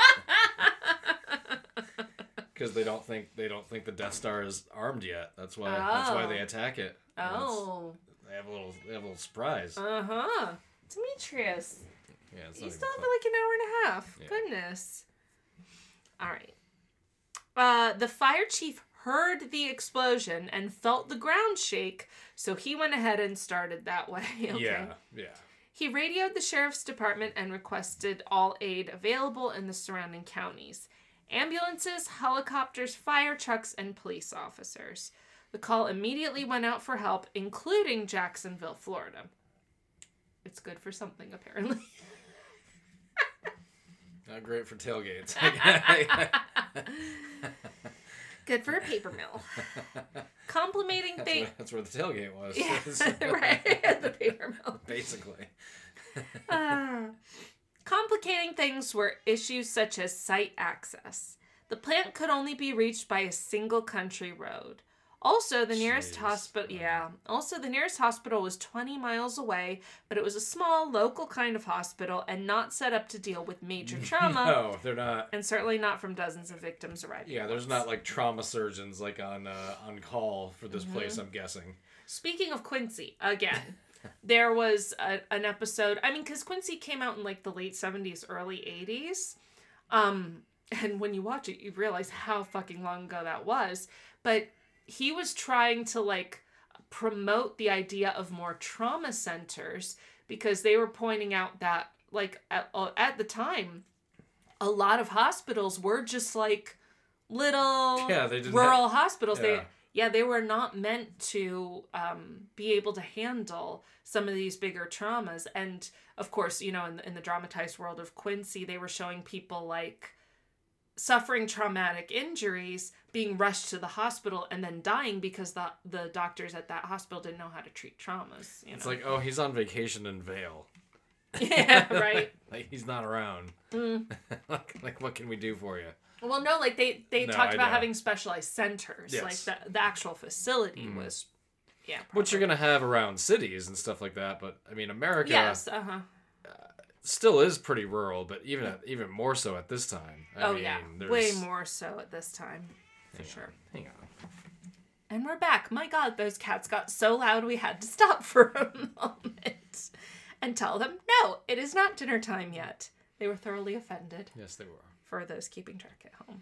Because they don't think they don't think the Death Star is armed yet. That's why. That's why they Oh. attack it. And it's- Oh. They have a little. They have a little surprise. Uh-huh. Demetrius. Yeah, it's You not still even have fun. like an hour and a half. Yeah. Goodness. All right. Uh, the fire chief heard the explosion and felt the ground shake, so he went ahead and started that way. Okay. Yeah, yeah. He radioed the sheriff's department and requested all aid available in the surrounding counties. Ambulances, helicopters, fire trucks, and police officers. The call immediately went out for help, including Jacksonville, Florida. It's good for something, apparently. Not great for tailgates. Good for a paper mill. Complimenting that's, things. where, that's where the tailgate was. Yeah, right. The paper mill. Basically. uh, complicating things were issues such as site access. The plant could only be reached by a single country road. Also, the nearest Jeez. hospital, yeah. Also, the nearest hospital was twenty miles away, but it was a small, local kind of hospital and not set up to deal with major trauma. No, they're not. And certainly not from dozens of victims arriving. Yeah, there's not like trauma surgeons like on uh, on call for this Mm-hmm. place, I'm guessing. Speaking of Quincy, again, there was a, an episode. I mean, because Quincy came out in like the late seventies, early eighties. Um, and when you watch it, you realize how fucking long ago that was. But he was trying to like promote the idea of more trauma centers because they were pointing out that like at, at the time, a lot of hospitals were just like little Yeah, they didn't rural have- hospitals. yeah. They yeah, they were not meant to um, be able to handle some of these bigger traumas. And of course, you know, in, in the dramatized world of Quincy, they were showing people like suffering traumatic injuries, being rushed to the hospital, and then dying because the the doctors at that hospital didn't know how to treat traumas. You know? It's like, oh, he's on vacation in Vail. Yeah, right. Like, he's not around. Mm. like, like, what can we do for you? Well, no, like they, they No, talked I about know. having specialized centers. Yes. Like the, the actual facility Mm. was, yeah. Which you're probably- going to have around cities and stuff like that. But, I mean, America Yes, uh-huh. still is pretty rural, but even at, even more so at this time. I Oh, mean, yeah. there's... Way more so at this time. For Hang sure. on, hang on. And we're back. My God, those cats got so loud we had to stop for a moment and tell them, no, it is not dinner time yet. They were thoroughly offended. Yes, they were. For those keeping track at home.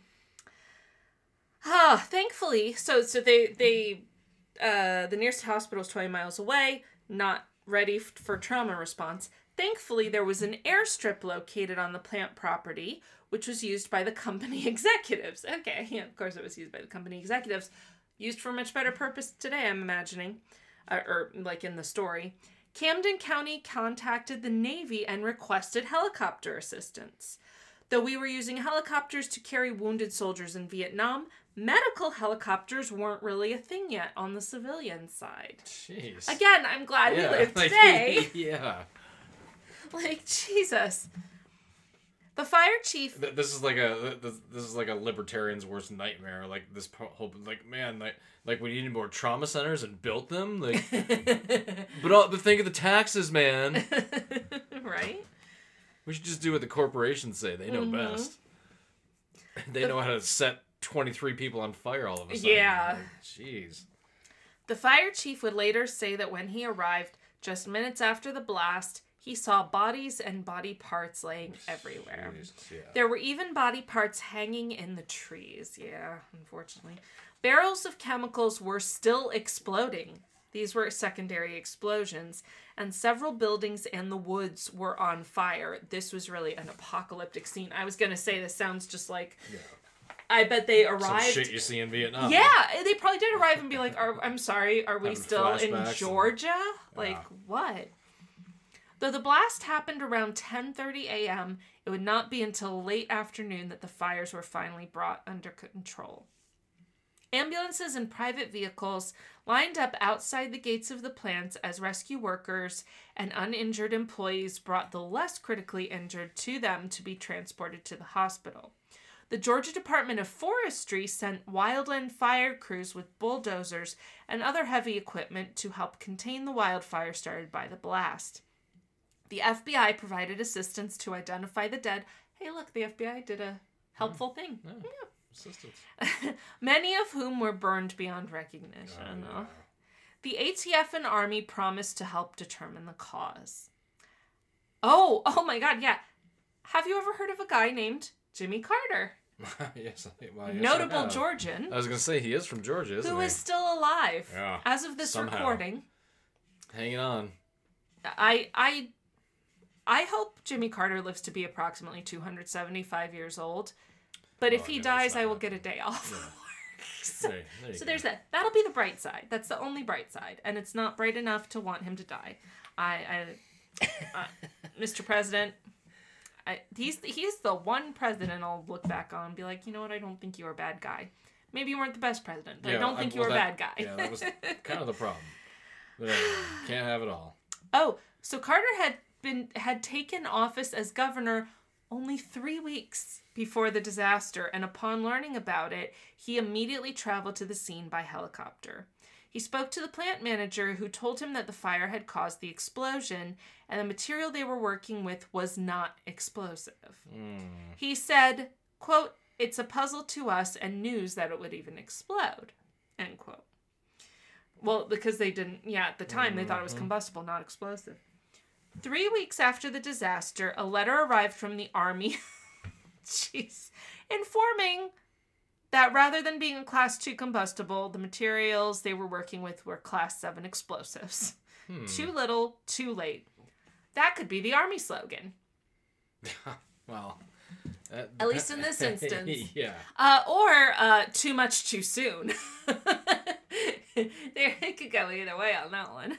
Ah, thankfully, so so they they uh, the nearest hospital is twenty miles away, not ready f- for trauma response. Thankfully, there was an airstrip located on the plant property, which was used by the company executives. Okay, yeah, of course it was used by the company executives. Used for much better purpose today, I'm imagining, uh, or like in the story. Camden County contacted the Navy and requested helicopter assistance. Though we were using helicopters to carry wounded soldiers in Vietnam, medical helicopters weren't really a thing yet on the civilian side. Jeez. Again, I'm glad yeah, we live like, today. yeah. Like, Jesus. The fire chief... Th- This is like a this this is like a libertarian's worst nightmare. Like this po- whole like man like like we needed more trauma centers and built them. Like, but all, but think of the taxes, man. Right? We should just do what the corporations say. They know Mhm. best. They The- know how to set twenty-three people on fire all of a sudden. Yeah. Like, jeez. The fire chief would later say that when he arrived, just minutes after the blast, he saw bodies and body parts laying everywhere. Jeez, yeah. There were even body parts hanging in the trees. Yeah, unfortunately. Barrels of chemicals were still exploding. These were secondary explosions, and several buildings and the woods were on fire. This was really an apocalyptic scene. I was going to say this sounds just like... Yeah. I bet they Some arrived... shit you see in Vietnam. Yeah, they probably did arrive and be like, are, I'm sorry, are we Having still in flashbacks and- Georgia? Like, Yeah. what? Though the blast happened around ten thirty a.m., it would not be until late afternoon that the fires were finally brought under control. Ambulances and private vehicles lined up outside the gates of the plants as rescue workers and uninjured employees brought the less critically injured to them to be transported to the hospital. The Georgia Department of Forestry sent wildland fire crews with bulldozers and other heavy equipment to help contain the wildfire started by the blast. The F B I provided assistance to identify the dead. Hey, look, the F B I did a helpful thing. Yeah. Assistance. Many of whom were burned beyond recognition. Oh, yeah. The A T F and Army promised to help determine the cause. Oh, oh my God, yeah. Have you ever heard of a guy named Jimmy Carter? yes, I- well, yes, I Notable have. Georgian, I was gonna say he is from Georgia, isn't who he? is still alive Yeah, as of this somehow. recording. Hanging on. I I I hope Jimmy Carter lives to be approximately two hundred seventy-five years old. But if Oh, he no, that's dies, not I will happening. get a day off. Yeah. so There- there you so go. there's that. That'll be the bright side. That's the only bright side. And it's not bright enough to want him to die. I, I uh, Mister President, I, he's, he's the one president I'll look back on and be like, you know what, I don't think you were a bad guy. Maybe you weren't the best president, but I Yeah, don't think I- you were well, a that- bad guy. Yeah, that was kind of the problem. But anyway, can't have it all. Oh, so Carter had been had taken office as governor only three weeks before the disaster, and upon learning about it, he immediately traveled to the scene by helicopter. He spoke to the plant manager, who told him that the fire had caused the explosion, and the material they were working with was not explosive. Mm. He said, quote, "It's a puzzle to us and news that it would even explode," end quote. Well, because they didn't, yeah, at the time they thought it was combustible, not explosive. Three weeks after the disaster, a letter arrived from the Army, jeez, informing that rather than being a class two combustible, the materials they were working with were class seven explosives. Hmm. Too little, too late. That could be the Army slogan. Well, that- At least in this instance. Yeah. Uh, or uh, too much too soon. There, it could go either way on that one.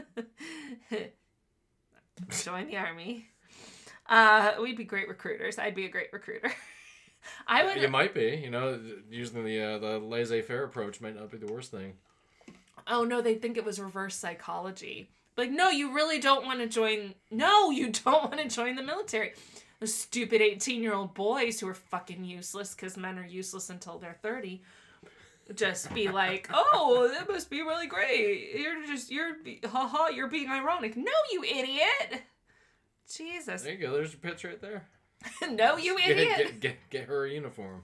Join the Army. Uh, we'd be great recruiters. I'd be a great recruiter. I would. You might be. You know, using the uh, the laissez-faire approach might not be the worst thing. Oh no, they'd think it was reverse psychology. Like, no, you really don't want to join. No, you don't want to join the military. The stupid eighteen-year-old boys who are fucking useless because men are useless until they're thirty. Just be like, oh, that must be really great. You're just, you're, haha, you're being ironic. No, you idiot. Jesus. There you go. There's your pitch right there. No, you Get, idiot. get, get, get her a uniform.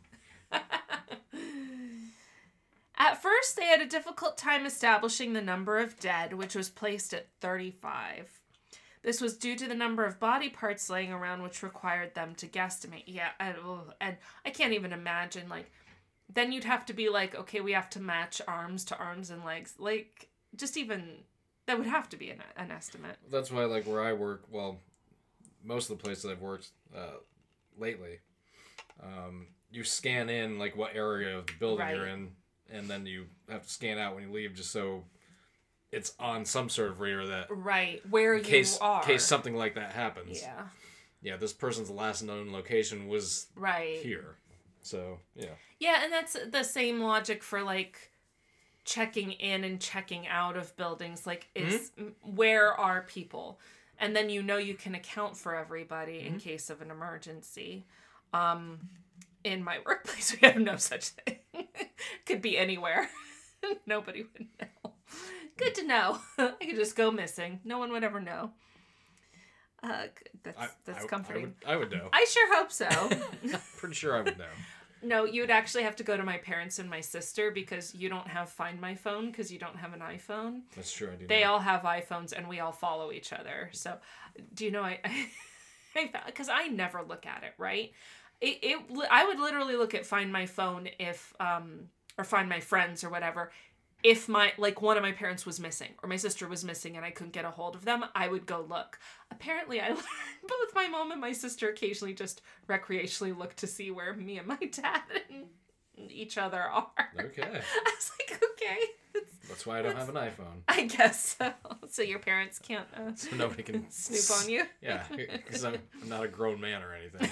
At first, they had a difficult time establishing the number of dead, which was placed at thirty-five. This was due to the number of body parts laying around, which required them to guesstimate. Yeah, and, ugh, and I can't even imagine, like, then you'd have to be like, okay, we have to match arms to arms and legs. Like, just even, that would have to be an, an estimate. That's why, like, where I work, well, most of the places I've worked uh, lately, um, you scan in, like, what area of the building Right. you're in, and then you have to scan out when you leave just so it's on some sort of radar that Right, where in case, you are. in case something like that happens. Yeah, Yeah, this person's last known location was right. here. So, yeah. Yeah, and that's the same logic for, like, checking in and checking out of buildings. Like, is Mm-hmm. where are people? And then you know you can account for everybody Mm-hmm. in case of an emergency. Um, in my workplace, we have no such thing. Could be anywhere. Nobody would know. Good to know. I could just go missing. No one would ever know. Uh, that's I, that's I, comforting. I would, I would know. I sure hope so. Pretty sure I would know. No, you would actually have to go to my parents and my sister because you don't have Find My Phone because you don't have an iPhone. That's true. I do. They know. all have iPhones and we all follow each other. So, do you know, I, I because I never look at it, right? It, it, I would literally look at Find My Phone if, um, or Find My Friends or whatever. If my, like, one of my parents was missing or my sister was missing and I couldn't get a hold of them, I would go look. Apparently, I learned both my mom and my sister occasionally just recreationally look to see where me and my dad and each other are. Okay. I was like, okay. That's, That's why I don't have an iPhone. I guess so. So your parents can't uh, So nobody can snoop on you? Yeah, because I'm, I'm not a grown man or anything.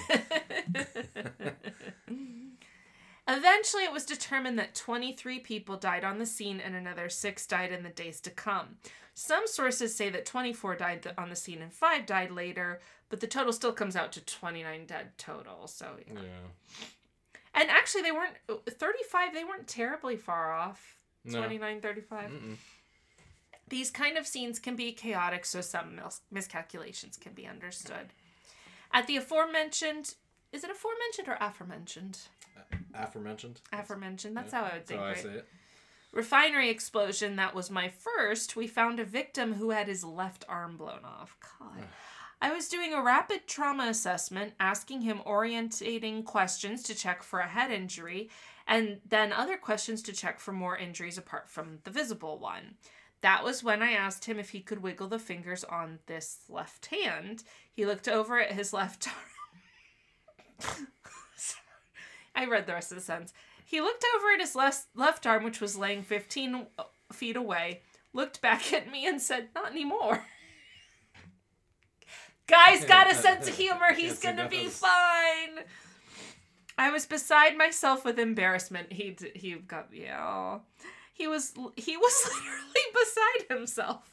Eventually, it was determined that twenty-three people died on the scene and another six died in the days to come. Some sources say that twenty-four died th- on the scene and five died later, but the total still comes out to twenty-nine dead total. So yeah. Yeah. And actually, they weren't thirty-five. They weren't terribly far off. No. twenty-nine, thirty-five. Mm-mm. These kind of scenes can be chaotic, so some mis- miscalculations can be understood. At the aforementioned, is it aforementioned or aforementioned? Aforementioned. Aforementioned. That's Yeah. how I would That's think, how I right? say it. Refinery explosion, that was my first. We found a victim who had his left arm blown off. God. I was doing a rapid trauma assessment, asking him orientating questions to check for a head injury, and then other questions to check for more injuries apart from the visible one. That was when I asked him if he could wiggle the fingers on this left hand. He looked over at his left arm. I read the rest of the sentence. He looked over at his left, left arm, which was laying fifteen feet away, looked back at me and said, not anymore. Guy's got a sense of humor. He's Yes, he gonna be does. fine. I was beside myself with embarrassment. He he got yeah. He was he was literally beside himself.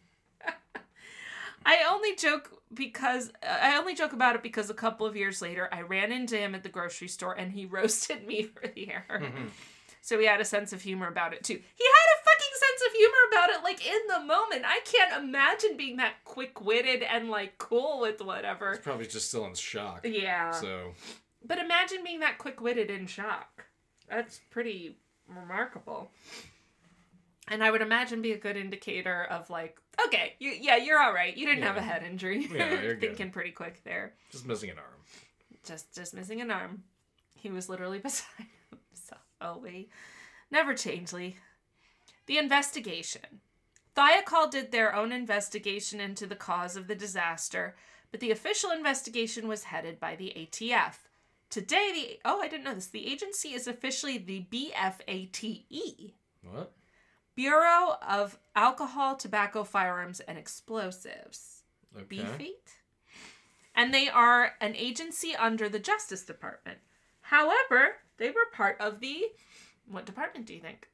I only joke because I only joke about it because a couple of years later I ran into him at the grocery store and he roasted me for the error. Mm-hmm. So he had a sense of humor about it too. He had a fucking sense of humor about it, like, in the moment. I can't imagine being that quick-witted and, like, cool with whatever. He's probably just still in shock. Yeah. So, But imagine being that quick-witted in shock. That's pretty remarkable. And I would imagine be a good indicator of, like, okay, you, yeah, you're all right. You didn't Yeah. have a head injury. Yeah, you're good. Thinking pretty quick there. just missing an arm. Just just missing an arm. He was literally beside himself. Oh, wait. Never change, Lee. The investigation. Thiokol did their own investigation into the cause of the disaster, but the official investigation was headed by the A T F. Today, the... Oh, I didn't know this. The agency is officially the B F A T E. What? Bureau of Alcohol, Tobacco, Firearms, and Explosives. Okay. B F A T? And they are an agency under the Justice Department. However, they were part of the... What department do you think?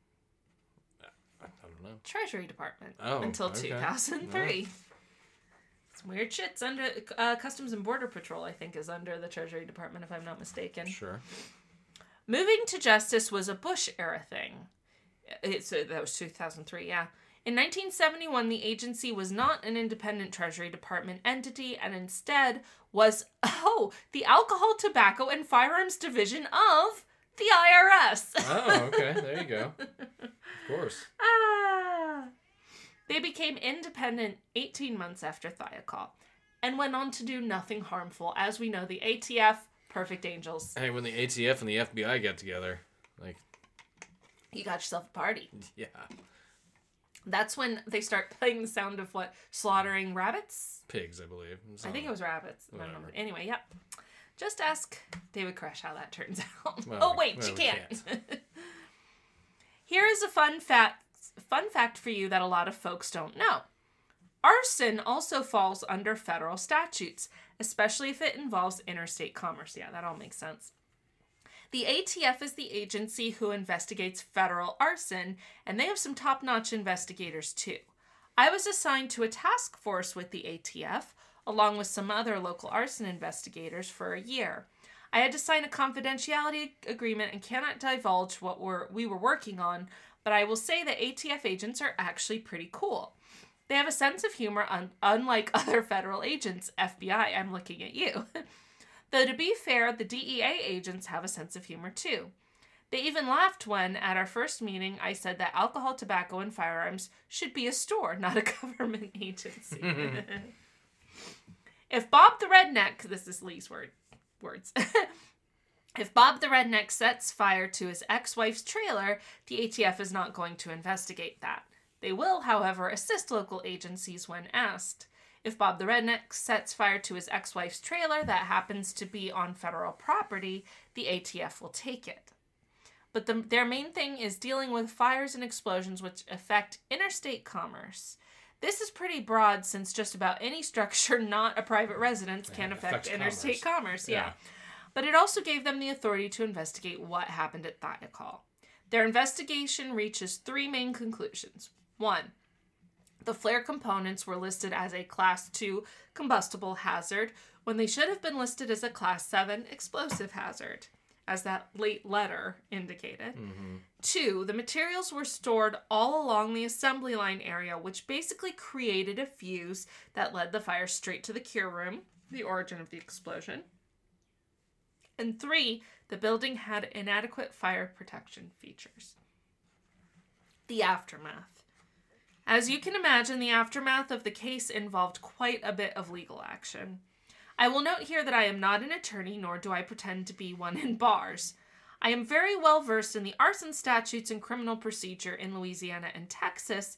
I don't know. Treasury Department. Oh, until okay. two thousand three. Some weird shit's under... Uh, Customs and Border Patrol, I think, is under the Treasury Department, if I'm not mistaken. Sure. Moving to justice was a Bush-era thing. It's, uh, that was two thousand three, yeah. In nineteen seventy-one, the agency was not an independent Treasury Department entity and instead was, oh, the Alcohol, Tobacco, and Firearms Division of the I R S. Oh, okay. There you go. Of course. Ah. They became independent eighteen months after Thiokol and went on to do nothing harmful. As we know, the A T F, perfect angels. Hey, when the A T F and the F B I get together, like, You got yourself a party. yeah. That's when they start playing the sound of what? Slaughtering rabbits? Pigs, I believe. I think it was rabbits. I don't know. Whatever. Anyway, yep. Just ask David Koresh how that turns out. Well, oh, we- wait, well, she we can't. Here is a fun fact, fun fact for you that a lot of folks don't know. Arson also falls under federal statutes, especially if it involves interstate commerce. Yeah, that all makes sense. The A T F is the agency who investigates federal arson, and they have some top-notch investigators too. I was assigned to a task force with the A T F, along with some other local arson investigators, for a year. I had to sign a confidentiality agreement and cannot divulge what we're, we were working on, but I will say that A T F agents are actually pretty cool. They have a sense of humor un- unlike other federal agents. F B I, I'm looking at you. Though to be fair, the D E A agents have a sense of humor too. They even laughed when, at our first meeting, I said that alcohol, tobacco, and firearms should be a store, not a government agency. If Bob the Redneck, this is Lee's word, words, if Bob the Redneck sets fire to his ex-wife's trailer, the A T F is not going to investigate that. They will, however, assist local agencies when asked. If Bob the Redneck sets fire to his ex-wife's trailer that happens to be on federal property, the A T F will take it. But the, their main thing is dealing with fires and explosions which affect interstate commerce. This is pretty broad since just about any structure not a private residence can Yeah, it affect affects interstate commerce. commerce. yeah. Yeah. But it also gave them the authority to investigate what happened at Thiokol. Their investigation reaches three main conclusions. One, the flare components were listed as a Class two combustible hazard when they should have been listed as a Class seven explosive hazard, as that late letter indicated. Mm-hmm. Two, the materials were stored all along the assembly line area, which basically created a fuse that led the fire straight to the cure room, the origin of the explosion. And three, the building had inadequate fire protection features. The aftermath. As you can imagine, the aftermath of the case involved quite a bit of legal action. I will note here that I am not an attorney, nor do I pretend to be one in bars. I am very well versed in the arson statutes and criminal procedure in Louisiana and Texas.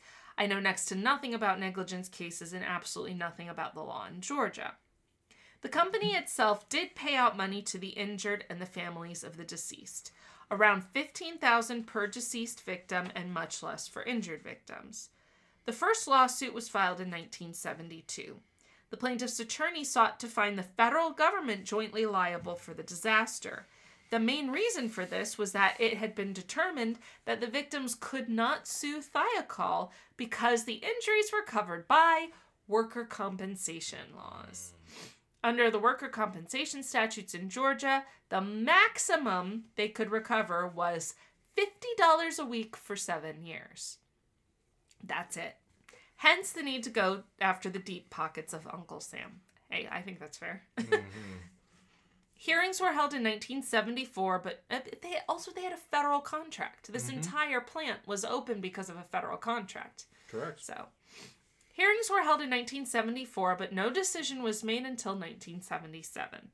I know next to nothing about negligence cases and absolutely nothing about the law in Georgia. The company itself did pay out money to the injured and the families of the deceased, around fifteen thousand dollars per deceased victim and much less for injured victims. The first lawsuit was filed in nineteen seventy-two. The plaintiff's attorney sought to find the federal government jointly liable for the disaster. The main reason for this was that it had been determined that the victims could not sue Thiokol because the injuries were covered by worker compensation laws. Under the worker compensation statutes in Georgia, the maximum they could recover was fifty dollars a week for seven years. That's it. Hence the need to go after the deep pockets of Uncle Sam. Hey, I think that's fair. Mm-hmm. Hearings were held in nineteen seventy-four, but they also they had a federal contract. This mm-hmm. entire plant was open because of a federal contract. Correct. So, hearings were held in nineteen seventy-four, but no decision was made until nineteen seventy-seven.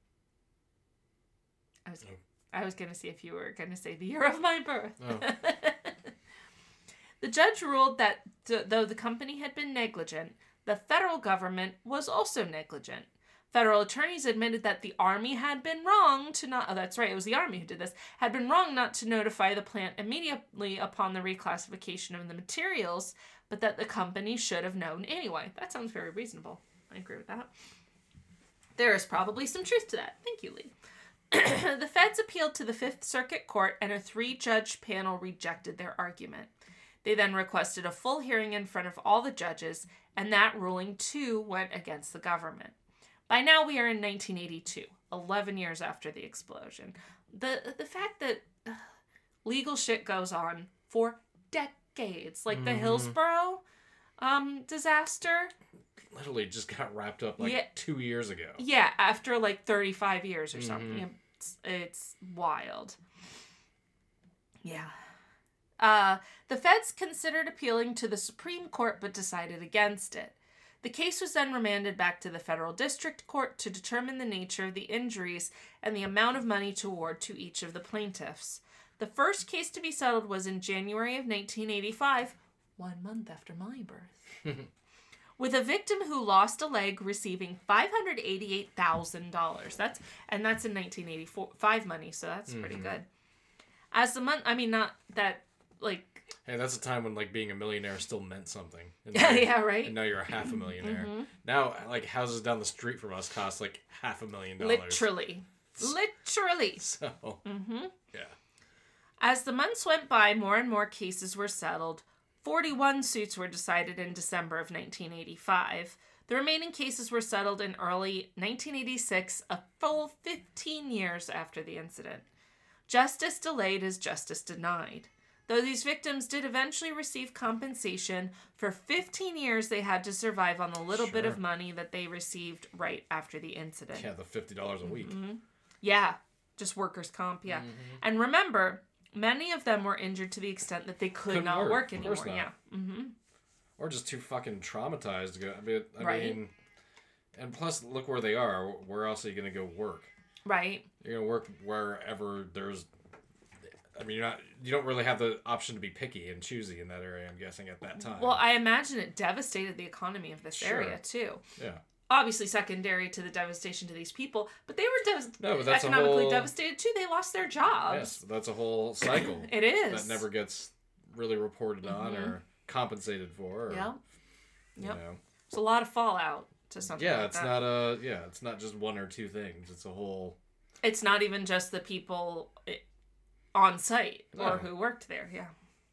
I was, oh. I was going to see if you were going to say the year of my birth. Oh. The judge ruled that th- though the company had been negligent, the federal government was also negligent. Federal attorneys admitted that the Army had been wrong to not... Oh, that's right, it was the Army who did this. Had been wrong not to notify the plant immediately upon the reclassification of the materials, but that the company should have known anyway. That sounds very reasonable. I agree with that. There is probably some truth to that. Thank you, Lee. The feds appealed to the Fifth Circuit Court, and a three-judge panel rejected their argument. They then requested a full hearing in front of all the judges, and that ruling, too, went against the government. By now, we are in nineteen eighty-two, eleven years after the explosion. The the fact that uh, legal shit goes on for decades, like mm-hmm. the Hillsborough um, disaster. Literally just got wrapped up like yeah. two years ago. Yeah, after like thirty-five years or something. Mm-hmm. It's, it's wild. Yeah. Uh, the feds considered appealing to the Supreme Court but decided against it. The case was then remanded back to the Federal District Court to determine the nature of the injuries and the amount of money to award to each of the plaintiffs. The first case to be settled was in January of nineteen eighty-five, one month after my birth, with a victim who lost a leg receiving five hundred eighty-eight thousand dollars. That's and that's in nineteen eighty-five money, so that's mm-hmm. pretty good. As the month, I mean, not that like. Hey, that's a time when, like, being a millionaire still meant something. Yeah, yeah, right? And now you're a half a millionaire. Mm-hmm. Now, like, houses down the street from us cost, like, half a million dollars. Literally. Literally. So, mm-hmm. yeah. As the months went by, more and more cases were settled. forty-one suits were decided in December of nineteen eighty-five. The remaining cases were settled in early nineteen eighty-six, a full fifteen years after the incident. Justice delayed is justice denied. Though these victims did eventually receive compensation, for fifteen years they had to survive on the little sure. bit of money that they received right after the incident. Yeah, the fifty dollars a week. Mm-hmm. Yeah, just workers' comp, yeah. Mm-hmm. And remember, many of them were injured to the extent that they could Couldn't not work, work anymore. Of course not. Yeah. Mm-hmm. Or just too fucking traumatized to go. I mean, I right. mean, and plus, look where they are. Where else are you going to go work? Right. You're going to work wherever there's... I mean, you're not, you don't really have the option to be picky and choosy in that area, I'm guessing, at that time. Well, I imagine it devastated the economy of this sure. area, too. Yeah. Obviously secondary to the devastation to these people, but they were dev- no, but that's economically whole... devastated, too. They lost their jobs. Yes, that's a whole cycle. It is. That never gets really reported mm-hmm. on or compensated for. Or, yeah. You yep. know. There's a lot of fallout to something yeah, like it's that. not a, yeah, it's not just one or two things. It's a whole... It's not even just the people... It, on site or oh. who worked there, yeah.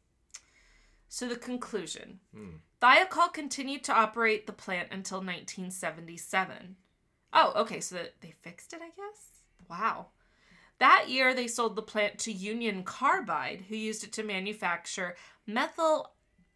So the conclusion. Hmm. Thiokol continued to operate the plant until nineteen seventy-seven. Oh, okay, so they fixed it, I guess? Wow. That year, they sold the plant to Union Carbide, who used it to manufacture methyl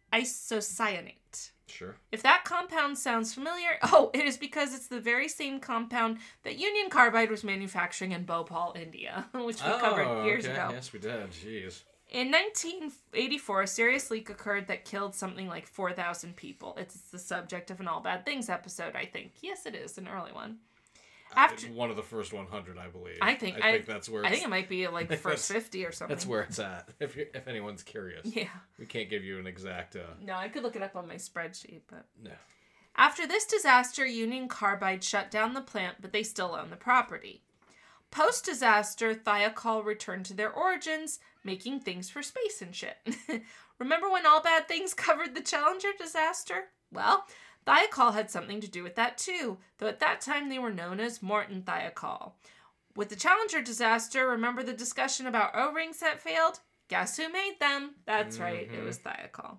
isocyanate. Sure. If that compound sounds familiar, oh, it is because it's the very same compound that Union Carbide was manufacturing in Bhopal, India, which we oh, covered years okay. ago. Yes, we did. Jeez. In nineteen eighty-four, a serious leak occurred that killed something like four thousand people. It's the subject of an All Bad Things episode, I think. Yes, it is, an early one. After one of the first one hundred, I believe. I think I, I think that's where I it's, think it might be like first fifty or something. that's where it's at. If you if anyone's curious, Yeah. we can't give you an exact. Uh, No, I could look it up on my spreadsheet, but no. after this disaster, Union Carbide shut down the plant, but they still own the property. Post-disaster, Thiokol returned to their origins, making things for space and shit. Remember when all bad things covered the Challenger disaster? Well, Thiokol had something to do with that too, though at that time they were known as Morton Thiokol. With the Challenger disaster, remember the discussion about O-rings that failed? Guess who made them? That's mm-hmm. right, it was Thiokol.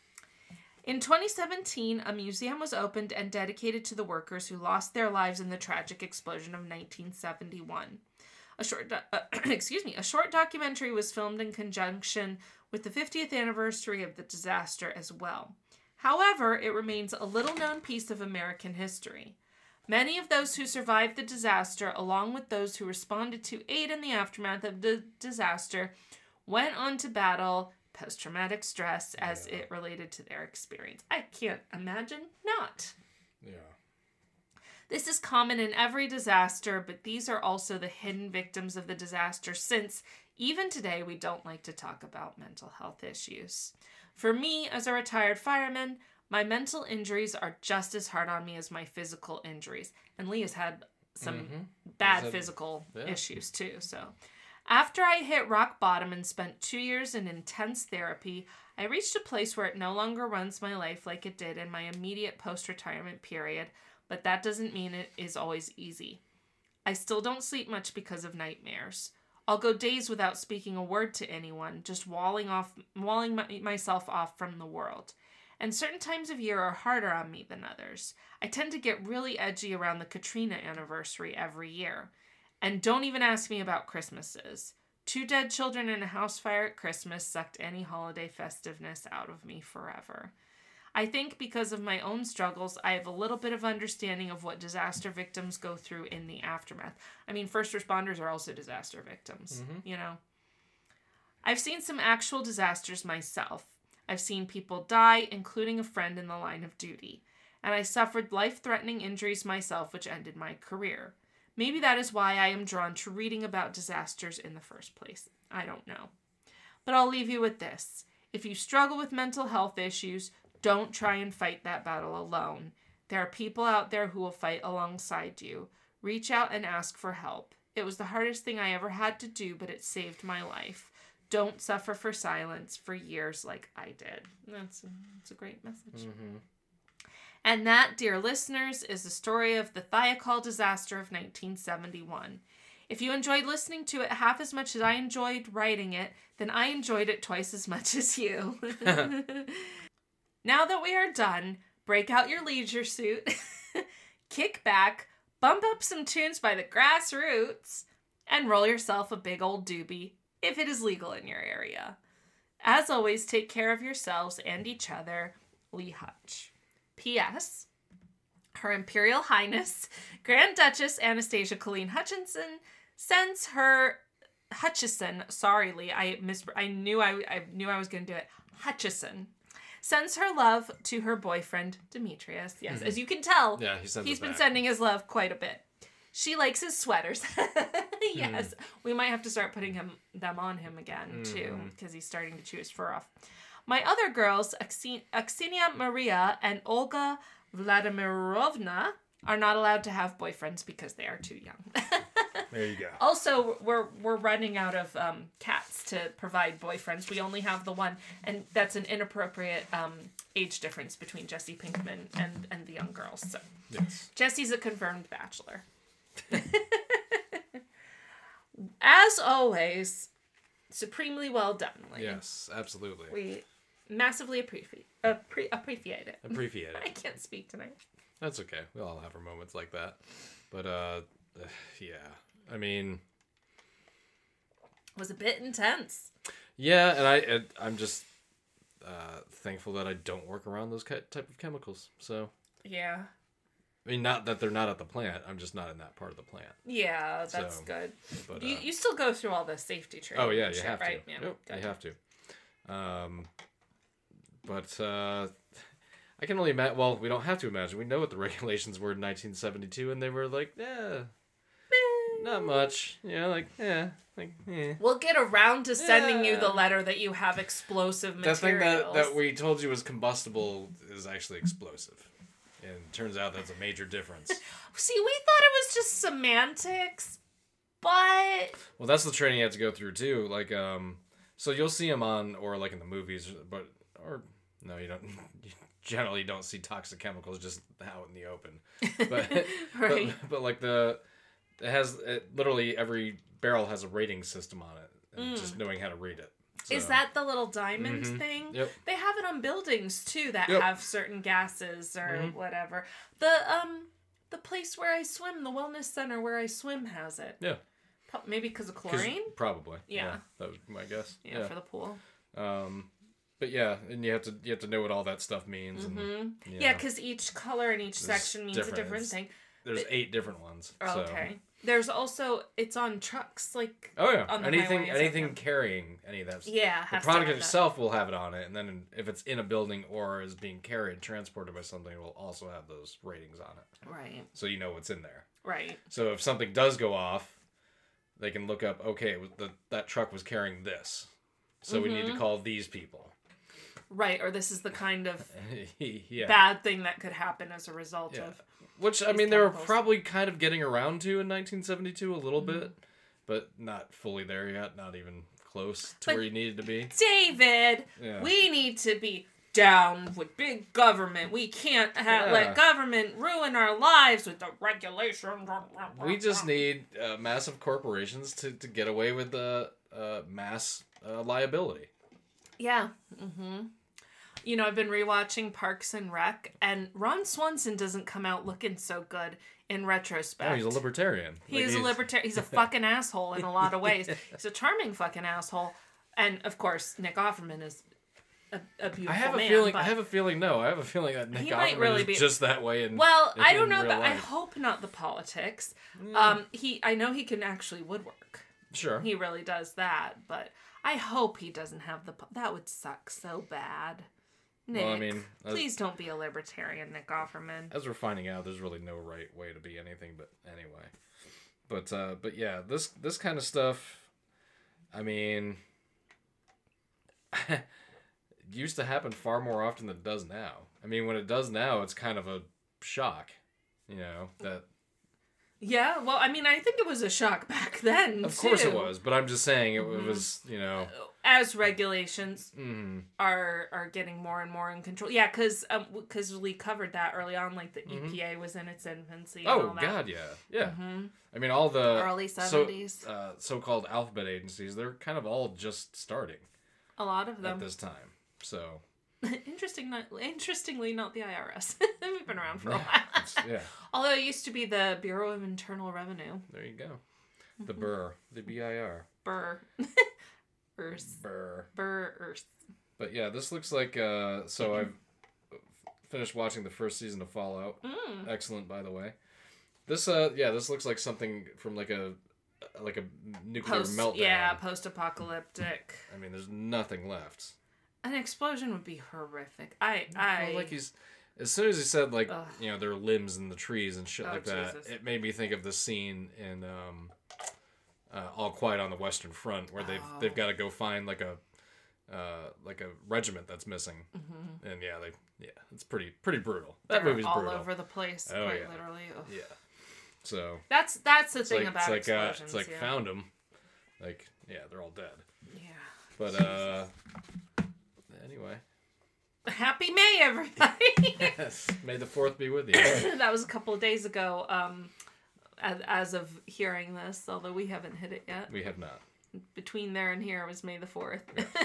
In twenty seventeen, a museum was opened and dedicated to the workers who lost their lives in the tragic explosion of nineteen seventy-one. A short, do- uh, excuse me, a short documentary was filmed in conjunction with the fiftieth anniversary of the disaster as well. However, it remains a little-known piece of American history. Many of those who survived the disaster, along with those who responded to aid in the aftermath of the disaster, went on to battle post-traumatic stress as yeah. it related to their experience. I can't imagine not. Yeah. This is common in every disaster, but these are also the hidden victims of the disaster, since even today we don't like to talk about mental health issues. For me, as a retired fireman, my mental injuries are just as hard on me as my physical injuries. And Lee has had some mm-hmm. bad had, physical yeah. issues too, so... After I hit rock bottom and spent two years in intense therapy, I reached a place where it no longer runs my life like it did in my immediate post-retirement period, but that doesn't mean it is always easy. I still don't sleep much because of nightmares. I'll go days without speaking a word to anyone, just walling off, walling my, myself off from the world. And certain times of year are harder on me than others. I tend to get really edgy around the Katrina anniversary every year. And don't even ask me about Christmases. Two dead children in a house fire at Christmas sucked any holiday festiveness out of me forever. I think because of my own struggles, I have a little bit of understanding of what disaster victims go through in the aftermath. I mean, first responders are also disaster victims, mm-hmm. you know. I've seen some actual disasters myself. I've seen people die, including a friend in the line of duty. And I suffered life-threatening injuries myself, which ended my career. Maybe that is why I am drawn to reading about disasters in the first place. I don't know. But I'll leave you with this. If you struggle with mental health issues, don't try and fight that battle alone. There are people out there who will fight alongside you. Reach out and ask for help. It was the hardest thing I ever had to do, but it saved my life. Don't suffer for silence for years like I did. That's a, that's a great message. Mm-hmm. And that, dear listeners, is the story of the Thiokol disaster of nineteen seventy-one. If you enjoyed listening to it half as much as I enjoyed writing it, then I enjoyed it twice as much as you. Now that we are done, break out your leisure suit, kick back, bump up some tunes by the Grassroots, and roll yourself a big old doobie, if it is legal in your area. As always, take care of yourselves and each other. Lee Hutch. P S. Her Imperial Highness, Grand Duchess Anastasia Colleen Hutchinson, sends her Hutchison. Sorry, Lee. I mis- I knew I I knew I was going to do it. Hutchison sends her love to her boyfriend Demetrius. Yes, mm-hmm. As you can tell, yeah, he sends he's it been back. sending his love quite a bit. She likes his sweaters. Yes, mm. We might have to start putting him them on him again mm. too, because he's starting to chew his fur off. My other girls, Aksenia Maria and Olga Vladimirovna, are not allowed to have boyfriends because they are too young. There you go. Also, we're we're running out of um, cats to provide boyfriends. We only have the one, and that's an inappropriate um, age difference between Jesse Pinkman and, and the young girls. So, yes. Jesse's a confirmed bachelor. As always, supremely well done, Lee. Yes, absolutely. We massively appreciate appre- appreciate it. Appreciate it. I can't speak tonight. That's okay. We all have our moments like that. But, uh, yeah. I mean... It was a bit intense. Yeah, and I, it, I'm just uh, thankful that I don't work around those type of chemicals, so... Yeah. I mean, not that they're not at the plant. I'm just not in that part of the plant. Yeah, that's so, good. But, you uh, you still go through all the safety training. Oh, yeah, you shit, have right? to. Yeah, yep, good. you have to. Um, but uh, I can only imagine... Well, we don't have to imagine. We know what the regulations were in nineteen seventy-two, and they were like, yeah, not much. You know, like, yeah. Like, eh. We'll get around to sending Yeah. you the letter that you have explosive materials. That thing that, that we told you was combustible is actually explosive. And it turns out that's a major difference. See, we thought it was just semantics, but... Well, that's the training you have to go through, too. Like, um... So you'll see them on, or like in the movies, but... Or, no, you don't... You generally don't see toxic chemicals just out in the open. But, right. but, but, like, the... It has... It, literally, every barrel has a rating system on it. And Mm. just knowing how to read it. So. Is that the little diamond Mhm. thing? Yep. They have it on buildings too that Yep. have certain gases or Mhm. whatever. The um the place where I swim, the wellness center where I swim has it. Yeah. Pro- Maybe because of 'Cause- chlorine. Probably. Yeah. That was my guess. Yeah, Yeah. for the pool. Um, but yeah, and you have to you have to know what all that stuff means. hmm And, you Yeah, know, because each color in each There's section means a different- different it's- thing. there's but- eight different ones. Oh, so. okay. There's also it's on trucks like Oh yeah, on the anything highways, anything okay. carrying any of that. stuff. yeah. The Has product to have that. itself will have it on it, and then if it's in a building or is being carried, transported by something, it will also have those ratings on it. Right. So you know what's in there. Right. So if something does go off, they can look up. Okay, it was the, that truck was carrying this, so we need to Mhm. call these people. Right. Or this is the kind of yeah. bad thing that could happen as a result Yeah. of. Which, I these mean, they were chemicals. probably kind of getting around to in nineteen seventy-two a little Mhm. bit, but not fully there yet, not even close to But- where you needed to be. David, Yeah. we need to be down with big government. We can't ha- Yeah. let government ruin our lives with the regulations. We just need uh, massive corporations to, to get away with the uh, mass uh, liability. Yeah. Mm-hmm. You know, I've been rewatching Parks and Rec, and Ron Swanson doesn't come out looking so good in retrospect. Oh, he's a libertarian. He Like, is a he's- libertarian. He's a fucking asshole in a lot of ways. He's a charming fucking asshole. And, of course, Nick Offerman is a, a beautiful I have a man, feeling. but- I have a feeling. No, I have a feeling that Nick He might Offerman really is be- just that way. In, Well, in, I don't in know real that. I life. hope not the politics. Yeah. Um, he, I know he can actually woodwork. Sure. He really does that, but I hope he doesn't have the. po- That would suck so bad. Nick, Well, I mean, as- please don't be a libertarian, Nick Offerman. As we're finding out, there's really no right way to be anything. But anyway, but uh, but yeah, this this kind of stuff. I mean, used to happen far more often than it does now. I mean, when it does now, it's kind of a shock. You know that. Yeah, well, I mean, I think it was a shock back then. Of course it too. was, but I'm just saying it, Mhm. it was. You know. As regulations Mm, are are getting more and more in control. Yeah, because um, because we covered that early on, like the Mhm. E P A was in its infancy. And oh all that. God, yeah, yeah. hmm I mean, all the Early so, seventies. uh, so-called alphabet agencies, they're kind of all just starting A lot of at them. this time. So Interesting. Not, interestingly, not the I R S. We've been around for a yeah, while. it's- yeah, Although it used to be the Bureau of Internal Revenue. there you go. The Mhm. burr, the B I R, Burr. Ers. burr. Burr. Ers. But yeah, this looks like. Uh, so I've finished watching the first season of Fallout. Mm. Excellent, by the way. This, uh, yeah, this looks like something from like a like a nuclear Post, meltdown. yeah, post-apocalyptic. I mean, there's nothing left. An explosion would be horrific. I, I. Well, like he's, as soon as he said like Ugh. you know there are limbs in the trees and shit Oh, like that, Jesus. it made me think of the scene in um, uh, All Quiet on the Western Front where they've Oh. they've got to go find like a uh, like a regiment that's missing, Mhm. and yeah, they yeah, it's pretty pretty brutal. That They're movie's all brutal. over the place, Oh, quite yeah. literally. Ugh. Yeah, so That's that's the it's thing like about it's like uh, explosions. it's like yeah. found them, like yeah, they're all dead. Yeah. But uh, anyway, Happy May, everybody. yes, may the fourth be with you. That was a couple of days ago. Um, as, as of hearing this, although we haven't hit it yet. We have not. Between there and here was May the fourth.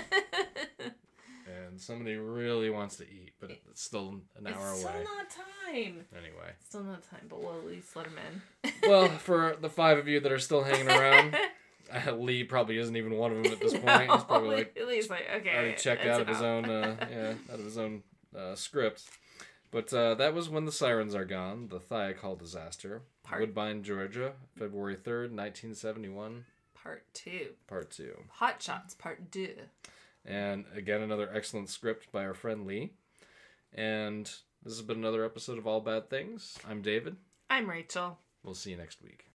And somebody really wants to eat, but it's still an hour It's away. still not time. Anyway. Still not time, but we'll at least let him in. Well, for the five of you that are still hanging around, uh, Lee probably isn't even one of them at this point. No, He's probably like at least like okay. already checked that's out of his enough. own, uh, yeah, out of his own uh, script. But uh, that was When the Sirens Are Gone, the Thiokol Disaster, Part- Woodbine, Georgia, February third, nineteen seventy-one, Part two. part two. Hot Shots Part two. And again, another excellent script by our friend Lee. And this has been another episode of All Bad Things. I'm David. I'm Rachel. We'll see you next week.